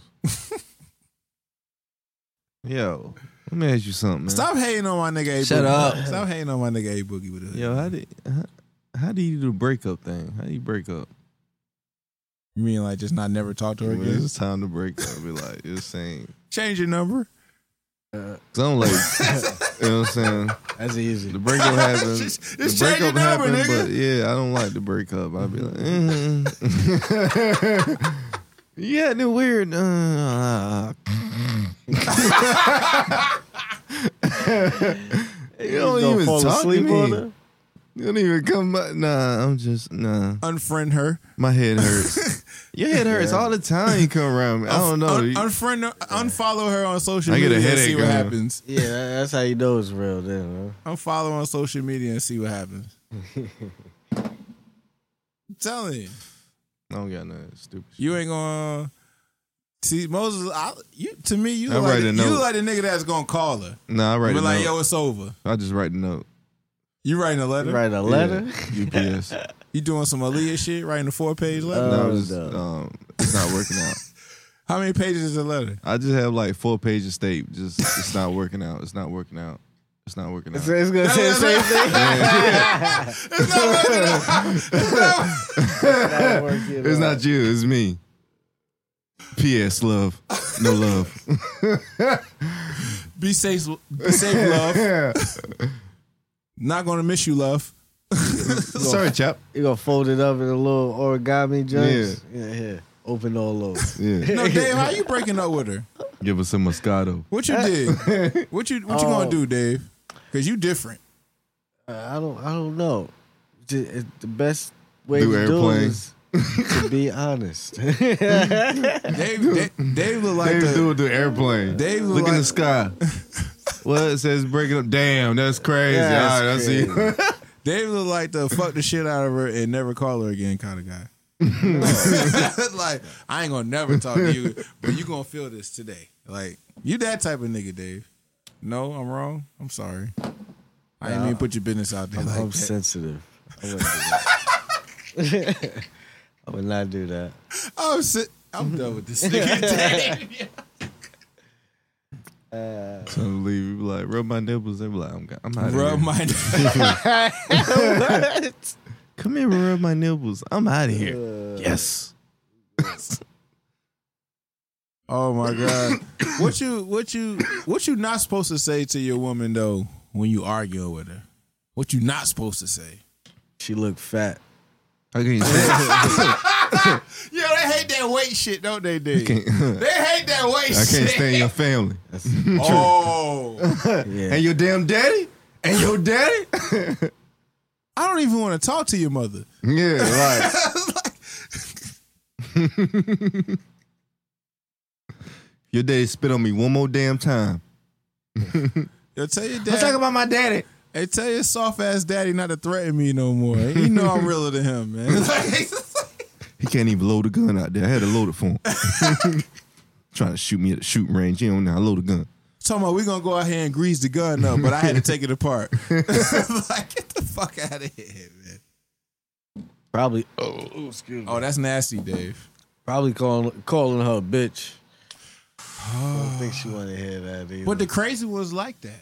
Speaker 2: Yo, let me ask you something, man.
Speaker 1: Stop hating on my nigga A
Speaker 2: Shut
Speaker 1: Boogie.
Speaker 2: up.
Speaker 1: Stop hating on my nigga A Boogie with a hoodie.
Speaker 2: Yo, how did how, how do you do the breakup thing? How do you break up?
Speaker 1: You mean like just not never talk to her
Speaker 2: When
Speaker 1: again?
Speaker 2: it's time to break up, be like, it's saying.
Speaker 1: Change your number.
Speaker 2: Cause I'm like, you know what I'm saying?
Speaker 4: That's easy.
Speaker 2: The breakup happened.
Speaker 1: Just-
Speaker 2: the
Speaker 1: just change your
Speaker 2: breakup
Speaker 1: number,
Speaker 2: happened,
Speaker 1: nigga.
Speaker 2: but yeah, I don't like the breakup. I'd be like, mm. yeah, the weird. Uh, you don't
Speaker 4: gonna
Speaker 2: even
Speaker 4: fall
Speaker 2: talk to
Speaker 4: asleep on
Speaker 2: me.
Speaker 4: her?
Speaker 2: You don't even come back. Nah, I'm just nah.
Speaker 1: Unfriend her.
Speaker 2: My head hurts. Your head hurts all the time. You come around me. I don't know.
Speaker 1: Un- unfriend her. Unfollow her on social
Speaker 2: I get
Speaker 1: media
Speaker 2: a
Speaker 1: and
Speaker 2: headache,
Speaker 1: see what
Speaker 2: man.
Speaker 1: happens.
Speaker 4: Yeah, that- that's how you know it's real. Then, huh?
Speaker 1: Unfollow her on social media and see what happens. I'm telling you.
Speaker 2: I don't got nothing stupid. shit.
Speaker 1: You ain't gonna see Moses. I, you to me, you
Speaker 2: I
Speaker 1: look like
Speaker 2: write
Speaker 1: the,
Speaker 2: a
Speaker 1: you
Speaker 2: note.
Speaker 1: look like the nigga that's gonna call her.
Speaker 2: Nah, I write
Speaker 1: Be
Speaker 2: a
Speaker 1: like,
Speaker 2: note.
Speaker 1: yo, it's over.
Speaker 2: I just write a note.
Speaker 1: You writing a letter?
Speaker 4: You write a letter.
Speaker 2: Yeah, U P S.
Speaker 1: You doing some Aaliyah shit? Writing a four page letter?
Speaker 4: Uh,
Speaker 2: no,
Speaker 4: Oh,
Speaker 2: it's,
Speaker 4: no.
Speaker 2: um, it's not working out.
Speaker 1: How many pages is a letter?
Speaker 2: I just have like four pages state. Just it's not working out. It's not working out. It's not working out.
Speaker 4: So it's gonna say the same thing. Not working
Speaker 2: It's
Speaker 4: out.
Speaker 2: not you. It's me. P S. Love. No love.
Speaker 1: Be safe, be safe, love. Not gonna miss you, love.
Speaker 2: Sorry, chap.
Speaker 4: You gonna fold it up in a little origami joints? Yeah, yeah. Open all over.
Speaker 2: Yeah.
Speaker 1: No, Dave, how you breaking up with her?
Speaker 2: Give us some Moscato.
Speaker 1: What you did? What you what you gonna
Speaker 4: Oh.
Speaker 1: do, Dave? Cause you different.
Speaker 4: Uh, I don't. I don't know. Ju- it- The best way
Speaker 2: Do
Speaker 4: to
Speaker 2: airplane.
Speaker 4: do it is to be honest.
Speaker 1: Dave, Dave, Dave look like
Speaker 2: Dave
Speaker 1: the
Speaker 2: do it the airplane.
Speaker 1: Dave look
Speaker 2: Look in
Speaker 1: like-
Speaker 2: the sky. Well, it says breaking up. Damn, that's crazy.
Speaker 4: That's
Speaker 2: All right, I see.
Speaker 1: Dave look like the fuck the shit out of her and never call her again kind of guy. Like, I ain't gonna never talk to you, but you gonna feel this today. Like, you that type of nigga, Dave. No, I'm wrong. I'm sorry. I didn't mean put your business out there
Speaker 4: I'm,
Speaker 1: like
Speaker 4: I'm
Speaker 1: that.
Speaker 4: sensitive. I wouldn't do that. I would not do that.
Speaker 1: I'm si- I'm done with this nigga, Dave.
Speaker 2: So leave. You be like, rub my nipples. They be like, I'm, I'm out of
Speaker 1: Rub
Speaker 2: here.
Speaker 1: my
Speaker 2: Come here and rub my nipples. I'm out of here. Yes.
Speaker 1: Oh my god. What you what you what you not supposed to say to your woman though when you arguing with her? What you not supposed to say?
Speaker 4: She looked fat.
Speaker 2: I can't stand.
Speaker 1: Yeah, they hate that weight shit, don't they, Dave?
Speaker 2: can't-
Speaker 1: They hate that weight
Speaker 2: I
Speaker 1: shit.
Speaker 2: can't stand your family.
Speaker 1: Oh.
Speaker 4: Yeah.
Speaker 2: And your damn daddy? And your daddy?
Speaker 1: I don't even want to talk to your mother.
Speaker 2: Yeah, right. Your daddy spit on me one more damn time.
Speaker 1: Yo, tell your
Speaker 2: I'm talking
Speaker 1: dad.
Speaker 2: about my daddy.
Speaker 1: Hey, tell your soft ass daddy not to threaten me no more. You know I'm realer than him, man. Like,
Speaker 2: He can't even load a gun out there. I had to load it for him. Trying to shoot me at the shooting range. He don't know how to load a gun.
Speaker 1: talking about we gonna go out here and grease the gun up, but I had to take it apart. Like, get the fuck out of here, man.
Speaker 4: Probably. Oh, excuse me.
Speaker 1: Oh, that's nasty, Dave.
Speaker 4: Probably calling calling her a bitch. I don't think she want to hear that either.
Speaker 1: But the crazy was like that.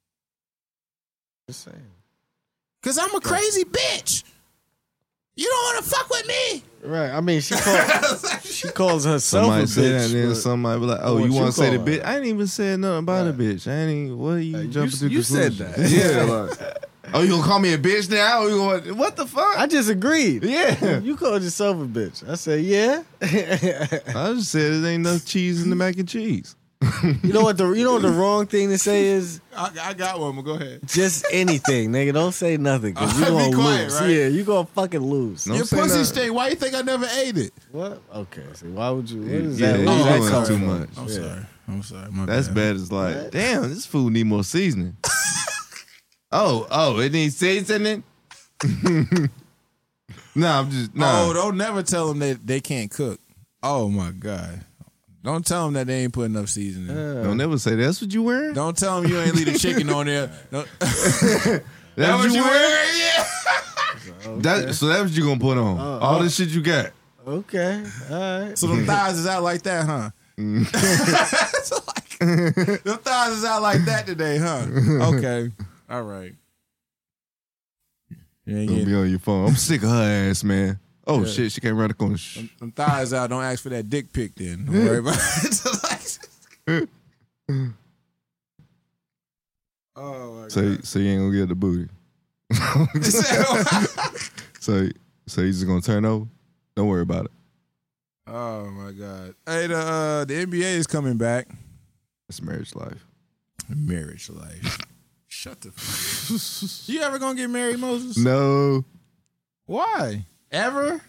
Speaker 4: Just saying.
Speaker 1: Cause I'm a crazy bitch. You don't want to fuck with me.
Speaker 4: Right. I mean, she calls she calls herself
Speaker 2: Somebody
Speaker 4: a
Speaker 2: say that,
Speaker 4: bitch.
Speaker 2: and then
Speaker 4: but-
Speaker 2: somebody be like, "Oh,
Speaker 4: What
Speaker 2: you
Speaker 4: you
Speaker 2: want to say the
Speaker 4: call her?
Speaker 2: bitch?" I ain't even said nothing about a
Speaker 4: Right.
Speaker 2: bitch. I ain't even. What are you
Speaker 4: Uh, you-
Speaker 2: jumping to
Speaker 4: you said
Speaker 2: conclusions?
Speaker 4: that.
Speaker 2: Yeah, like Oh, you gonna call me a bitch now? You gonna, what the fuck?
Speaker 4: I just agreed.
Speaker 2: Yeah.
Speaker 4: You called yourself a bitch. I said, yeah.
Speaker 2: I just said it ain't enough cheese in the mac and cheese.
Speaker 4: You know what the you know what the wrong thing to say is?
Speaker 1: I, I got one, but go ahead.
Speaker 4: Just anything, nigga. Don't say nothing, because you
Speaker 1: Be
Speaker 4: gonna
Speaker 1: quiet,
Speaker 4: lose.
Speaker 1: right?
Speaker 4: Yeah, you gonna fucking lose.
Speaker 2: No. Don't
Speaker 1: Your
Speaker 2: say
Speaker 1: pussy
Speaker 2: nothing.
Speaker 1: stink. Why you think I never ate it?
Speaker 4: What? Okay, see, why would you? What is
Speaker 2: Yeah,
Speaker 4: that?
Speaker 2: you
Speaker 4: Where did that
Speaker 2: doing
Speaker 4: come
Speaker 2: too
Speaker 4: from?
Speaker 2: much.
Speaker 1: I'm
Speaker 4: Yeah.
Speaker 1: sorry. I'm sorry. My
Speaker 2: That's
Speaker 1: bad.
Speaker 2: bad as like,
Speaker 4: What?
Speaker 2: damn, this food need more seasoning. oh, oh, it needs seasoning? Nah, I'm just, nah.
Speaker 1: Oh, don't never tell them that they can't cook. Oh my God. Don't tell them that they ain't put enough seasoning.
Speaker 2: Don't never say that's what you wearing?
Speaker 1: Don't tell them you ain't leave the chicken on there. Don't-
Speaker 2: That's
Speaker 1: That
Speaker 2: what you wearing?
Speaker 1: Yeah.
Speaker 2: That, so that's what you gonna put on.
Speaker 4: Uh,
Speaker 2: All
Speaker 4: uh.
Speaker 2: this shit you got.
Speaker 4: Okay, all right.
Speaker 1: So them thighs is out like that, huh? So like, them thighs is out like that today, huh? Okay. All right. You ain't
Speaker 2: Don't
Speaker 1: getting-
Speaker 2: be on your phone. I'm sick of her ass, man. Oh
Speaker 1: Yeah.
Speaker 2: shit, she came around the corner. Shh.
Speaker 1: them, them thighs out. Don't ask for that dick pic then. Don't worry about it. So like- oh my
Speaker 2: So, so you ain't gonna get the booty.
Speaker 1: God.
Speaker 2: so, so you just gonna turn over? Don't worry about it.
Speaker 1: Oh my God. Hey, the uh, the N B A is coming back.
Speaker 2: It's marriage life.
Speaker 1: Marriage life. Shut the fuck. You ever gonna get married, Moses?
Speaker 2: No.
Speaker 1: Why? Ever?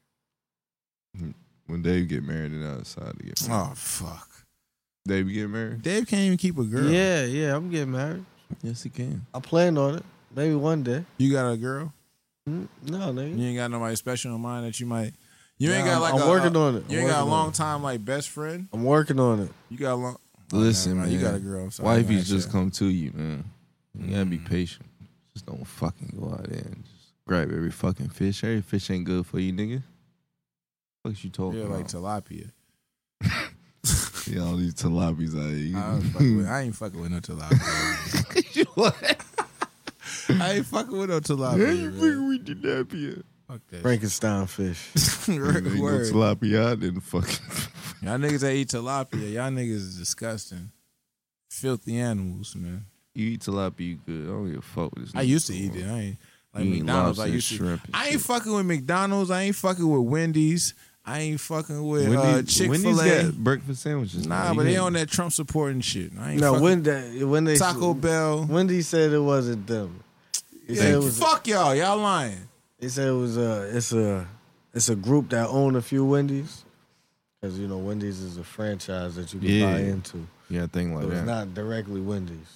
Speaker 2: When Dave get married, then I decide to get married.
Speaker 1: Oh fuck.
Speaker 2: Dave get married?
Speaker 1: Dave can't even keep a girl.
Speaker 4: Yeah, yeah. I'm getting married.
Speaker 2: Yes, he can.
Speaker 4: I plan on it. Maybe one day.
Speaker 1: You got a girl?
Speaker 4: Mm, No, nigga.
Speaker 1: You ain't got nobody special in mind that you might. You ain't
Speaker 4: Nah,
Speaker 1: got like
Speaker 4: I'm
Speaker 1: a,
Speaker 4: working
Speaker 1: a-
Speaker 4: on it.
Speaker 1: You
Speaker 4: I'm
Speaker 1: ain't got a
Speaker 4: working on
Speaker 1: long
Speaker 4: it.
Speaker 1: time like best friend.
Speaker 4: I'm working on it.
Speaker 1: You got a long.
Speaker 2: Listen,
Speaker 1: never mind.
Speaker 2: man.
Speaker 1: You got a girl. I'm sorry. I
Speaker 2: Wifey's
Speaker 1: asked
Speaker 2: just
Speaker 1: you.
Speaker 2: come to you, man. You gotta be
Speaker 1: Mm.
Speaker 2: patient. Just don't fucking go out there and just grab every fucking fish. Every fish ain't good for you, nigga. What you talking
Speaker 1: Yeah, like
Speaker 2: about?
Speaker 1: tilapia.
Speaker 2: Yeah, all these tilapias out here.
Speaker 1: I, don't fuck with, I ain't fucking with no tilapia.
Speaker 2: What?
Speaker 1: I ain't fucking with no
Speaker 2: I
Speaker 1: tilapia.
Speaker 2: ain't
Speaker 1: man.
Speaker 2: fucking with tilapia.
Speaker 1: Fuck that.
Speaker 4: Frankenstein fish.
Speaker 2: Ain't
Speaker 1: Word.
Speaker 2: no
Speaker 1: Word.
Speaker 2: tilapia out there. Fucking.
Speaker 1: Y'all niggas that eat tilapia, y'all niggas is disgusting. Filthy animals, man.
Speaker 2: You eat tilapia, you good. I don't give a fuck with this.
Speaker 1: I
Speaker 2: nigga
Speaker 1: used to
Speaker 2: no
Speaker 1: eat
Speaker 2: more.
Speaker 1: it. I ain't like
Speaker 2: You eat
Speaker 1: McDonald's. I
Speaker 2: lobster,
Speaker 1: used to.
Speaker 2: shrimp and
Speaker 1: I ain't
Speaker 2: shit.
Speaker 1: fucking with McDonald's. I ain't fucking with Wendy's. I ain't fucking with uh,
Speaker 2: Wendy's,
Speaker 1: Chick
Speaker 2: Wendy's
Speaker 1: Fil A.
Speaker 2: got breakfast sandwiches.
Speaker 1: Nah,
Speaker 2: man.
Speaker 1: but
Speaker 2: You
Speaker 1: they
Speaker 2: ain't-
Speaker 1: on that Trump supporting shit. I ain't
Speaker 4: No,
Speaker 1: fucking
Speaker 4: when they when they
Speaker 1: Taco Bell.
Speaker 4: Wendy said it wasn't them. He said
Speaker 1: Yeah,
Speaker 4: it was.
Speaker 1: fuck y'all. Y'all lying.
Speaker 4: He said it was a. It's a. It's a group that own a few Wendy's. Because you know Wendy's is a franchise that you can
Speaker 2: Yeah.
Speaker 4: buy into.
Speaker 2: Yeah, I think like
Speaker 4: So it's
Speaker 2: that.
Speaker 4: not directly Wendy's.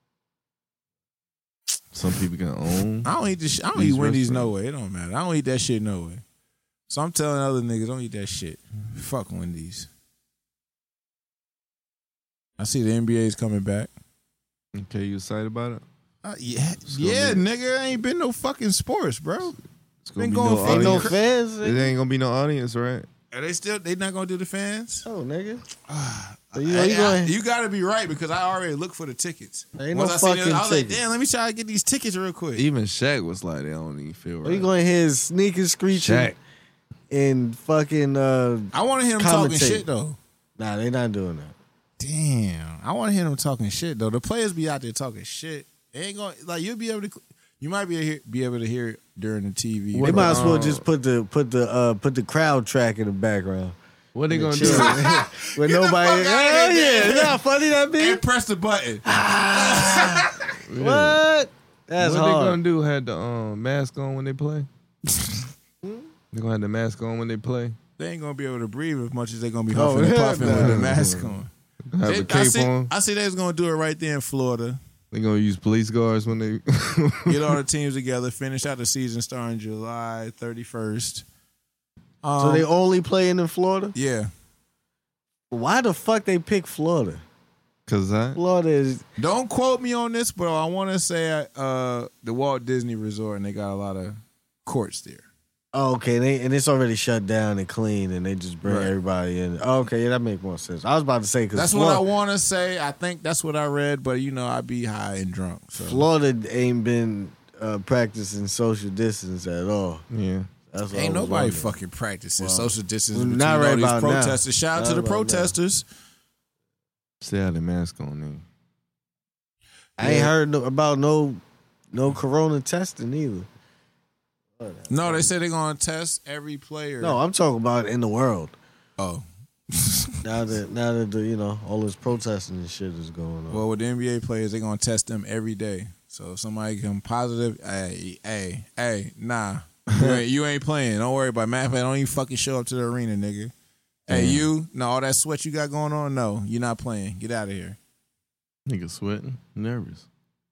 Speaker 2: Some people can own.
Speaker 1: I don't eat this. Shit. I don't
Speaker 2: These
Speaker 1: eat Wendy's no
Speaker 2: restaurants.
Speaker 1: way. It don't matter. I don't eat that shit no way. So I'm telling other niggas, don't eat that shit. Fuck Wendy's. I see the N B A is coming back.
Speaker 2: Okay, you excited about it?
Speaker 1: Uh, yeah,
Speaker 2: gonna
Speaker 1: yeah,
Speaker 2: be-
Speaker 1: nigga. Ain't been no fucking sports, bro.
Speaker 2: It's gonna
Speaker 1: Been
Speaker 2: be
Speaker 1: going
Speaker 2: no
Speaker 1: for-
Speaker 4: Ain't
Speaker 2: audience.
Speaker 4: no
Speaker 1: Audience.
Speaker 4: fans.
Speaker 2: It ain't gonna be no audience, right?
Speaker 1: Are they still? They not gonna do the fans?
Speaker 4: Oh, nigga. So you,
Speaker 1: I-
Speaker 4: you,
Speaker 1: I-
Speaker 4: going,
Speaker 1: you gotta be right because I already looked for the tickets.
Speaker 4: Ain't
Speaker 1: Once
Speaker 4: no
Speaker 1: I seen it,
Speaker 4: fucking
Speaker 1: I was like,
Speaker 4: tickets.
Speaker 1: damn, let me try to get these tickets real quick.
Speaker 2: Even Shaq was like, they don't even feel
Speaker 4: are
Speaker 2: right.
Speaker 4: you going to hear his sneakers screeching
Speaker 2: Shaq.
Speaker 4: and fucking? Uh,
Speaker 1: I want to hear them talking
Speaker 4: Commentate.
Speaker 1: shit though.
Speaker 4: nah, they not doing that.
Speaker 1: Damn, I want to hear them talking shit though. The players be out there talking shit. They ain't going like you'll be able to. You might be able to hear, be able to hear it during the T V.
Speaker 4: They
Speaker 2: What
Speaker 4: might
Speaker 2: about,
Speaker 4: as well
Speaker 2: uh,
Speaker 4: just put the put the uh, put the crowd track in the background.
Speaker 2: What they gonna
Speaker 4: Chill.
Speaker 2: do?
Speaker 4: With
Speaker 1: Get the
Speaker 4: nobody.
Speaker 1: fuck outta
Speaker 4: Hell
Speaker 1: here,
Speaker 4: yeah,
Speaker 1: man.
Speaker 4: it's not funny that be.
Speaker 1: and press the button.
Speaker 4: What? That's
Speaker 2: what
Speaker 4: hard.
Speaker 2: they gonna do? Have the um, mask on when they play? They gonna have the mask on when they play.
Speaker 1: They ain't gonna be able to breathe as much as they gonna be
Speaker 4: Oh,
Speaker 1: huffing and
Speaker 4: yeah,
Speaker 1: puffing
Speaker 4: nah.
Speaker 1: with the mask on.
Speaker 2: Have
Speaker 1: They-
Speaker 2: a
Speaker 1: I
Speaker 2: cape
Speaker 1: see,
Speaker 2: on.
Speaker 1: I see they was gonna do it right there in Florida.
Speaker 2: They gonna use police guards when they.
Speaker 1: Get all the teams together, finish out the season starting July thirty-first. Um,
Speaker 4: So they only playing in Florida?
Speaker 1: yeah.
Speaker 4: Why the fuck they pick Florida?
Speaker 2: Cause I.
Speaker 4: Florida is
Speaker 1: Don't quote me on this, but I want to say uh, the Walt Disney Resort, and they got a lot of courts there.
Speaker 4: oh, okay, they, and it's already shut down and clean, and they just bring
Speaker 1: Right.
Speaker 4: everybody in. Oh, okay, yeah, that makes more sense. I was about to say because
Speaker 1: That's
Speaker 4: Florida,
Speaker 1: what I want to say. I think that's what I read, but you know, I be high and drunk. So
Speaker 4: Florida ain't been uh, practicing social distance at all.
Speaker 2: Yeah.
Speaker 4: That's what
Speaker 1: ain't
Speaker 4: I was
Speaker 1: nobody
Speaker 4: wondering.
Speaker 1: fucking practicing
Speaker 4: Well,
Speaker 1: social distance
Speaker 4: well,
Speaker 1: between
Speaker 4: not
Speaker 1: all
Speaker 4: right
Speaker 1: these
Speaker 4: about now.
Speaker 1: protesters. Shout out
Speaker 4: Not
Speaker 1: to the
Speaker 4: about now.
Speaker 1: protesters.
Speaker 2: Stay out the mask on then.
Speaker 4: I ain't heard no, about no no corona testing either.
Speaker 1: No, they said they're gonna test every player.
Speaker 4: No, I'm talking about in the world.
Speaker 1: Oh.
Speaker 4: Now that now that the, you know, all this protesting and shit is going on.
Speaker 1: Well, with the N B A players, they're gonna test them every day. So if somebody come positive, hey, hey, hey, nah, you ain't, you ain't playing. Don't worry about it. Matter of fact, don't even fucking show up to the arena, nigga. Hey,
Speaker 2: Damn.
Speaker 1: you, no, all that sweat you got going on, no, you're not playing. Get out of here.
Speaker 2: Nigga sweating, nervous.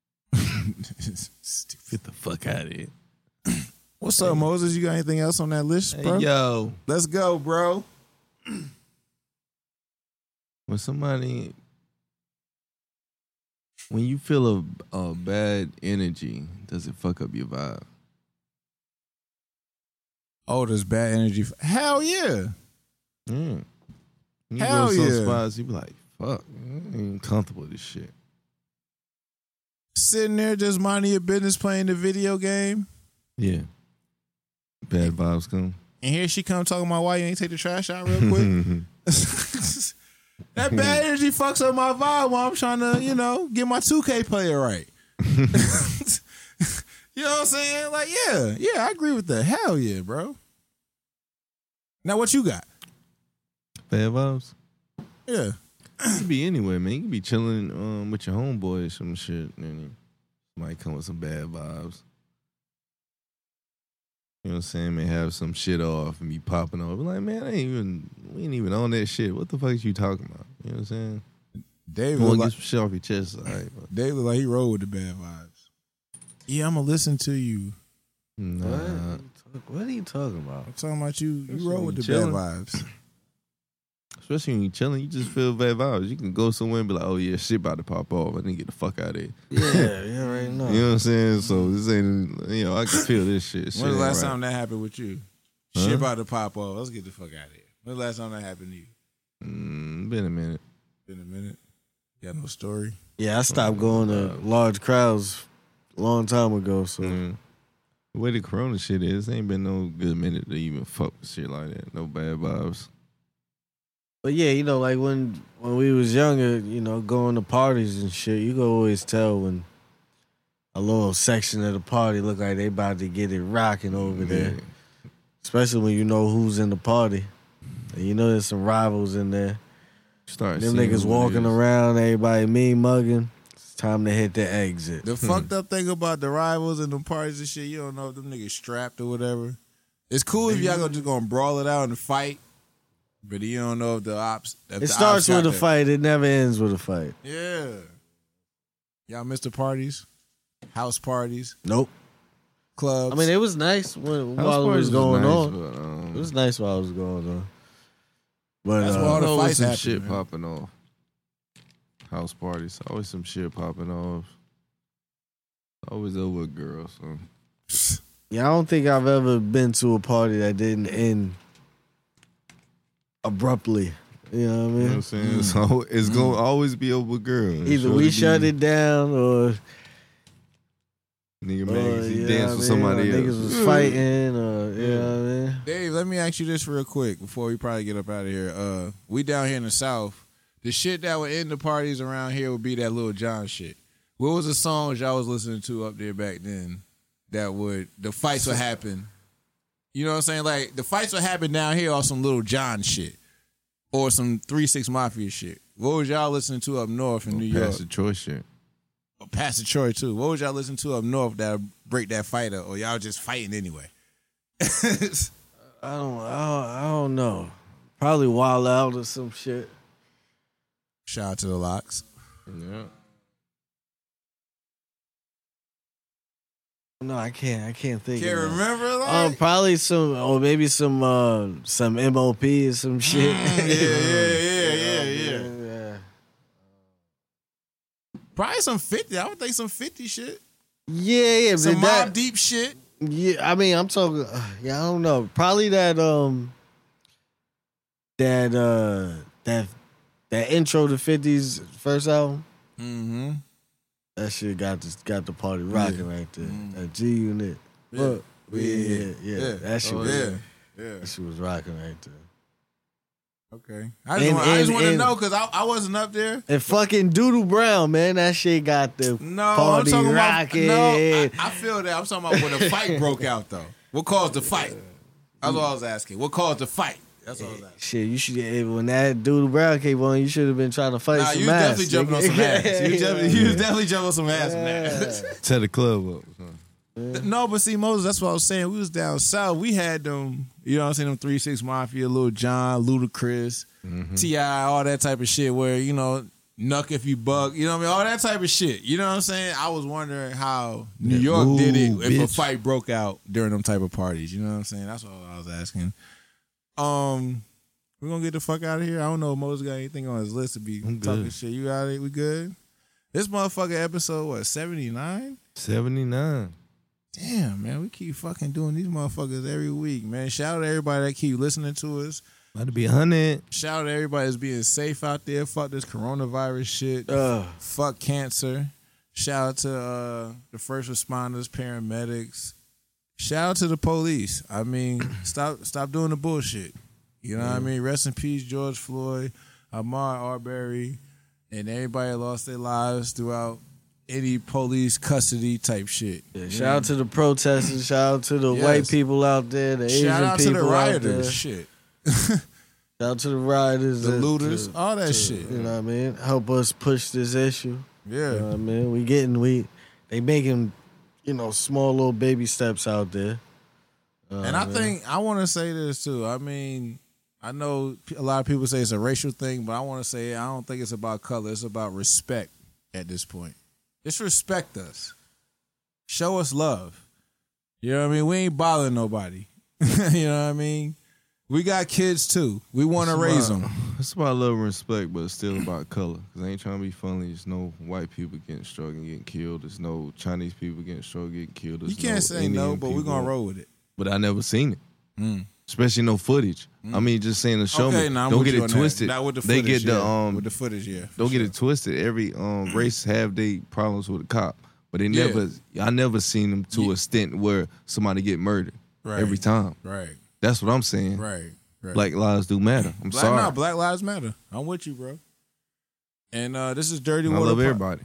Speaker 2: Get the fuck out of here.
Speaker 1: What's up, Moses? You got anything else on that list, bro?
Speaker 2: Hey, yo.
Speaker 1: Let's go, bro.
Speaker 2: When somebody, when you feel a, a bad energy, does it fuck up your vibe?
Speaker 1: Oh, there's bad energy. Hell yeah.
Speaker 2: Mm. You
Speaker 1: Hell
Speaker 2: go to some
Speaker 1: yeah.
Speaker 2: spots, you be like, fuck, I ain't comfortable with this shit.
Speaker 1: Sitting there just minding your business playing the video game.
Speaker 2: Yeah. Bad vibes come.
Speaker 1: And here she come talking about why you ain't take the trash out real quick. That bad energy fucks up my vibe while I'm trying to, you know, get my two K player right. You know what I'm saying? Like, yeah, yeah, I agree with that. Hell yeah, bro. Now what you got?
Speaker 2: Bad vibes?
Speaker 1: Yeah.
Speaker 2: You can be anywhere, man. You can be chilling um, with your homeboy or some shit, and then might come with some bad vibes. You know what I'm saying? May have some shit off and be popping off. Be like, man, I ain't even, we ain't even on that shit. What the fuck is you talking about? You know what I'm saying?
Speaker 1: David
Speaker 2: You want
Speaker 1: look
Speaker 2: to
Speaker 1: like,
Speaker 2: get some shit off your chest? All right, but
Speaker 1: Dave look like he rolled with the bad vibes. Yeah, I'm gonna listen to you.
Speaker 2: nah.
Speaker 4: What? What are you talking about?
Speaker 1: I'm talking about you. You
Speaker 2: Especially
Speaker 1: roll
Speaker 2: when
Speaker 1: with the
Speaker 2: you chilling.
Speaker 1: bad vibes.
Speaker 2: Especially when you chilling, you just feel bad vibes. You can go somewhere and be like, oh yeah, shit about to pop off. I didn't get the fuck out of here.
Speaker 4: Yeah, yeah, right now.
Speaker 2: You know what I'm saying? So this ain't, you know, I can feel this shit. Shit
Speaker 1: When the
Speaker 2: ain't
Speaker 1: last
Speaker 2: right.
Speaker 1: time that happened with you?
Speaker 2: Huh?
Speaker 1: Shit about to pop off. Let's get the fuck out of here. When the last time that happened to you?
Speaker 2: Mm, been a minute.
Speaker 1: Been a minute. Got no story?
Speaker 4: Yeah, I stopped going to large crowds a long time ago. So
Speaker 2: Mm. The way the corona shit is, ain't been no good minute to even fuck with shit like that. No bad vibes.
Speaker 4: But yeah, you know, like when when we was younger, you know, going to parties and shit, you could always tell when a little section of the party look like they about to get it rocking over there.
Speaker 2: Yeah.
Speaker 4: Especially when you know who's in the party. And you know there's some rivals in there.
Speaker 2: Start
Speaker 4: Them
Speaker 2: seeing
Speaker 4: niggas
Speaker 2: who it
Speaker 4: walking
Speaker 2: is.
Speaker 4: around, everybody mean mugging. It's time to hit the exit.
Speaker 1: The fucked up thing about the rivals and the parties and shit, you don't know if them niggas strapped or whatever. It's cool if y'all gonna just gonna brawl it out and fight, but you don't know if the ops. If
Speaker 4: It
Speaker 1: the
Speaker 4: starts
Speaker 1: ops got
Speaker 4: with a
Speaker 1: that-
Speaker 4: fight. It never ends with a fight.
Speaker 1: Yeah. Y'all missed the parties, house parties,
Speaker 4: Nope.
Speaker 1: clubs.
Speaker 4: I mean, it was nice when,
Speaker 2: House
Speaker 4: while it
Speaker 2: parties
Speaker 4: was going
Speaker 2: nice,
Speaker 4: on.
Speaker 2: but, um,
Speaker 4: It was nice while it was going on. But
Speaker 1: That's
Speaker 4: uh,
Speaker 1: why all the
Speaker 2: always
Speaker 1: fights
Speaker 2: some
Speaker 1: happen,
Speaker 2: shit
Speaker 1: man.
Speaker 2: popping off. House parties, always some shit popping off. Always over a girl, so.
Speaker 4: yeah, I don't think I've ever been to a party that didn't end abruptly. You know what I
Speaker 2: You know what
Speaker 4: mean?
Speaker 2: I'm saying? So it's gonna always be over a girl. It's
Speaker 4: Either
Speaker 2: sure
Speaker 4: we
Speaker 2: to
Speaker 4: shut
Speaker 2: be-
Speaker 4: it down or,
Speaker 2: Nigga
Speaker 4: or
Speaker 2: Mags, he
Speaker 4: you know
Speaker 2: danced
Speaker 4: what
Speaker 2: with
Speaker 4: I
Speaker 2: somebody
Speaker 4: mean? Or
Speaker 2: else.
Speaker 4: niggas was fighting or, you know what I mean?
Speaker 1: Dave, let me ask you this real quick before we probably get up out of here. Uh, we down here in the South. The shit that would end the parties around here would be that Lil Jon shit. What was the songs y'all was listening to up there back then that would, the fights would happen? You know what I'm saying? Like, the fights would happen down here on some Lil Jon shit or some three six Mafia shit. What was y'all listening to up north in New York?
Speaker 2: Pastor Troy shit.
Speaker 1: Or Pastor Troy, too. What was y'all listening to up north that would break that fight up? Or y'all just fighting anyway?
Speaker 4: I don't, I don't, I don't know. Probably Wild Out or some shit.
Speaker 1: Shout out to the Locks.
Speaker 2: Yeah.
Speaker 4: No, I can't. I can't think.
Speaker 1: Can't
Speaker 4: of that.
Speaker 1: remember? Like?
Speaker 4: Um, probably some, or maybe some, uh, some M O P or some shit.
Speaker 1: yeah, yeah, yeah, yeah, yeah.
Speaker 4: yeah.
Speaker 1: Probably some fifty. I would think some fifty shit.
Speaker 4: Yeah, yeah, but
Speaker 1: Some
Speaker 4: that,
Speaker 1: Mob Deep shit.
Speaker 4: yeah. I mean, I'm talking. Uh, yeah, I don't know. Probably that, um, that, uh, that, that intro to fifty's first album.
Speaker 1: Mm-hmm.
Speaker 4: That shit got the got the party rocking right there. That G Unit.
Speaker 1: Yeah.
Speaker 4: Look, yeah, yeah, yeah.
Speaker 1: Yeah.
Speaker 4: That shit
Speaker 1: Oh,
Speaker 4: was,
Speaker 1: yeah. Yeah.
Speaker 4: that shit was rocking right there.
Speaker 1: Okay. I just
Speaker 4: And-
Speaker 1: want, I just
Speaker 4: and-
Speaker 1: want to
Speaker 4: and-
Speaker 1: know because I, I wasn't up there.
Speaker 4: And fucking Doodle Brown, man, that shit got the
Speaker 1: No, I'm
Speaker 4: party
Speaker 1: talking
Speaker 4: rocking.
Speaker 1: about. No, I, I feel that. I'm talking about when the fight broke out, though. What caused the fight? That's what I was asking. What caused the fight? That's what I was asking.
Speaker 4: Shit, you should eh, when that Doodle Brown came on, you should have been trying to fight
Speaker 1: Nah,
Speaker 4: some
Speaker 1: you was
Speaker 4: ass.
Speaker 1: definitely jumping on some
Speaker 4: nigga.
Speaker 1: ass. You was definitely, you was definitely jumping on some ass.
Speaker 4: Yeah.
Speaker 2: Set the club up. Huh?
Speaker 1: No, but see, Moses, that's what I was saying. We was down south. We had them, you know what I'm saying, them three six Mafia, Lil Jon, Ludacris,
Speaker 2: Mm-hmm.
Speaker 1: T I, all that type of shit where, you know, Nuck if you buck, you know what I mean? All that type of shit. You know what I'm saying? I was wondering how New
Speaker 2: Yeah,
Speaker 1: York
Speaker 2: ooh,
Speaker 1: did it if a
Speaker 2: bitch.
Speaker 1: fight broke out during them type of parties. You know what I'm saying? That's what I was asking. Um, we're gonna get the fuck out of here. I don't know if Moses got anything on his list to be
Speaker 2: I'm
Speaker 1: talking
Speaker 2: good.
Speaker 1: shit. You got it? We good? This motherfucker episode, what, seventy-nine?
Speaker 2: seventy-nine.
Speaker 1: Damn, man, we keep fucking doing these motherfuckers every week, man. Shout out to everybody that keep listening to us.
Speaker 2: About to be a hundred.
Speaker 1: Shout out to everybody that's being safe out there. Fuck this coronavirus shit.
Speaker 4: Ugh.
Speaker 1: Fuck cancer. Shout out to uh, the first responders, paramedics. Shout out to the police. I mean, stop stop doing the bullshit. You know what I mean? Rest in peace, George Floyd, Ahmaud Arbery, and everybody that lost their lives throughout any police custody type shit.
Speaker 4: Yeah, shout out to the protesters. Shout out to the
Speaker 1: Yes.
Speaker 4: white people out there. The Asian
Speaker 1: Shout out to
Speaker 4: people
Speaker 1: the
Speaker 4: out there.
Speaker 1: rioters. Shit.
Speaker 4: Shout out to the rioters,
Speaker 1: The
Speaker 4: that-
Speaker 1: looters.
Speaker 4: to-
Speaker 1: all that
Speaker 4: to,
Speaker 1: shit.
Speaker 4: You know what I mean? Help us push this issue.
Speaker 1: Yeah.
Speaker 4: You know what I mean? We getting we they making, you know, small little baby steps out there. Uh,
Speaker 1: And I
Speaker 4: man.
Speaker 1: think I want to say this too. I mean, I know a lot of people say it's a racial thing, but I want to say I don't think it's about color. It's about respect at this point. Just respect us. Show us love. You know what I mean? We ain't bothering nobody. You know what I mean? We got kids too. We want to
Speaker 2: It's
Speaker 1: raise
Speaker 2: about-
Speaker 1: them.
Speaker 2: It's about love and respect, but it's still about color. Cause I ain't trying to be funny. There's no white people getting struck and getting killed. There's no Chinese people getting struck and getting killed. There's
Speaker 1: You can't
Speaker 2: no
Speaker 1: say
Speaker 2: Indian
Speaker 1: no, but we're
Speaker 2: people.
Speaker 1: going to roll with it.
Speaker 2: But I never seen it.
Speaker 1: Mm.
Speaker 2: Especially no footage. I mean, just saying to show
Speaker 1: Okay,
Speaker 2: me.
Speaker 1: nah, I'm
Speaker 2: don't
Speaker 1: with
Speaker 2: get
Speaker 1: you
Speaker 2: it
Speaker 1: on that.
Speaker 2: twisted.
Speaker 1: Not with the
Speaker 2: they
Speaker 1: footage,
Speaker 2: get the
Speaker 1: yeah.
Speaker 2: um.
Speaker 1: With the footage, yeah. for
Speaker 2: Don't get
Speaker 1: sure.
Speaker 2: it twisted. Every um race have they problems with a cop, but they
Speaker 1: Yeah.
Speaker 2: never. I never seen them to
Speaker 1: Yeah.
Speaker 2: a extent where somebody get murdered
Speaker 1: Right.
Speaker 2: every time.
Speaker 1: Right,
Speaker 2: That's what I'm saying.
Speaker 1: right, right.
Speaker 2: Black lives do matter. I'm
Speaker 1: Black,
Speaker 2: sorry.
Speaker 1: nah, Black Lives Matter. I'm with you, bro. And uh, this is Dirty
Speaker 2: And I
Speaker 1: Water.
Speaker 2: love
Speaker 1: Po-
Speaker 2: everybody.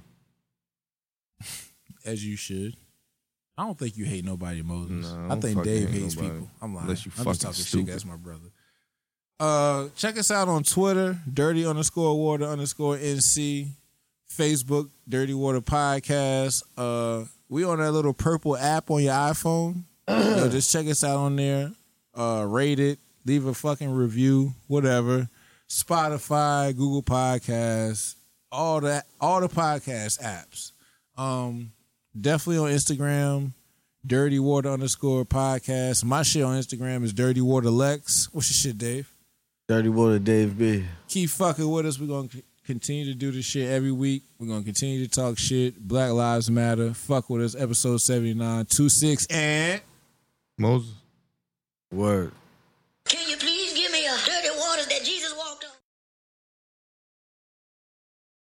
Speaker 1: As you should. I don't think you hate nobody, Moses.
Speaker 2: No, I
Speaker 1: I
Speaker 2: don't
Speaker 1: think
Speaker 2: fucking
Speaker 1: Dave
Speaker 2: hate
Speaker 1: hates
Speaker 2: nobody.
Speaker 1: people. I'm lying.
Speaker 2: Unless you
Speaker 1: I'm
Speaker 2: fucking
Speaker 1: just talking shit.
Speaker 2: stupid.
Speaker 1: That's my brother. Uh, check us out on Twitter, Dirty underscore Water underscore N C. Facebook, Dirty Water Podcast. Uh, we on that little purple app on your iPhone. Yo, just check us out on there. Uh, rate it. Leave a fucking review. Whatever. Spotify, Google Podcasts, all that, all the podcast apps. Um, definitely on Instagram, Dirty Water underscore podcast. My shit on Instagram is Dirty Water Lex. What's your shit, Dave?
Speaker 4: Dirty Water Dave B.
Speaker 1: Keep fucking with us. We're going to continue to do this shit every week. We're going to continue to talk shit. Black Lives Matter. Fuck with us. Episode seventy-nine, two six, and...
Speaker 2: Moses.
Speaker 4: Word.
Speaker 5: Can you please give me a dirty waters that Jesus walked?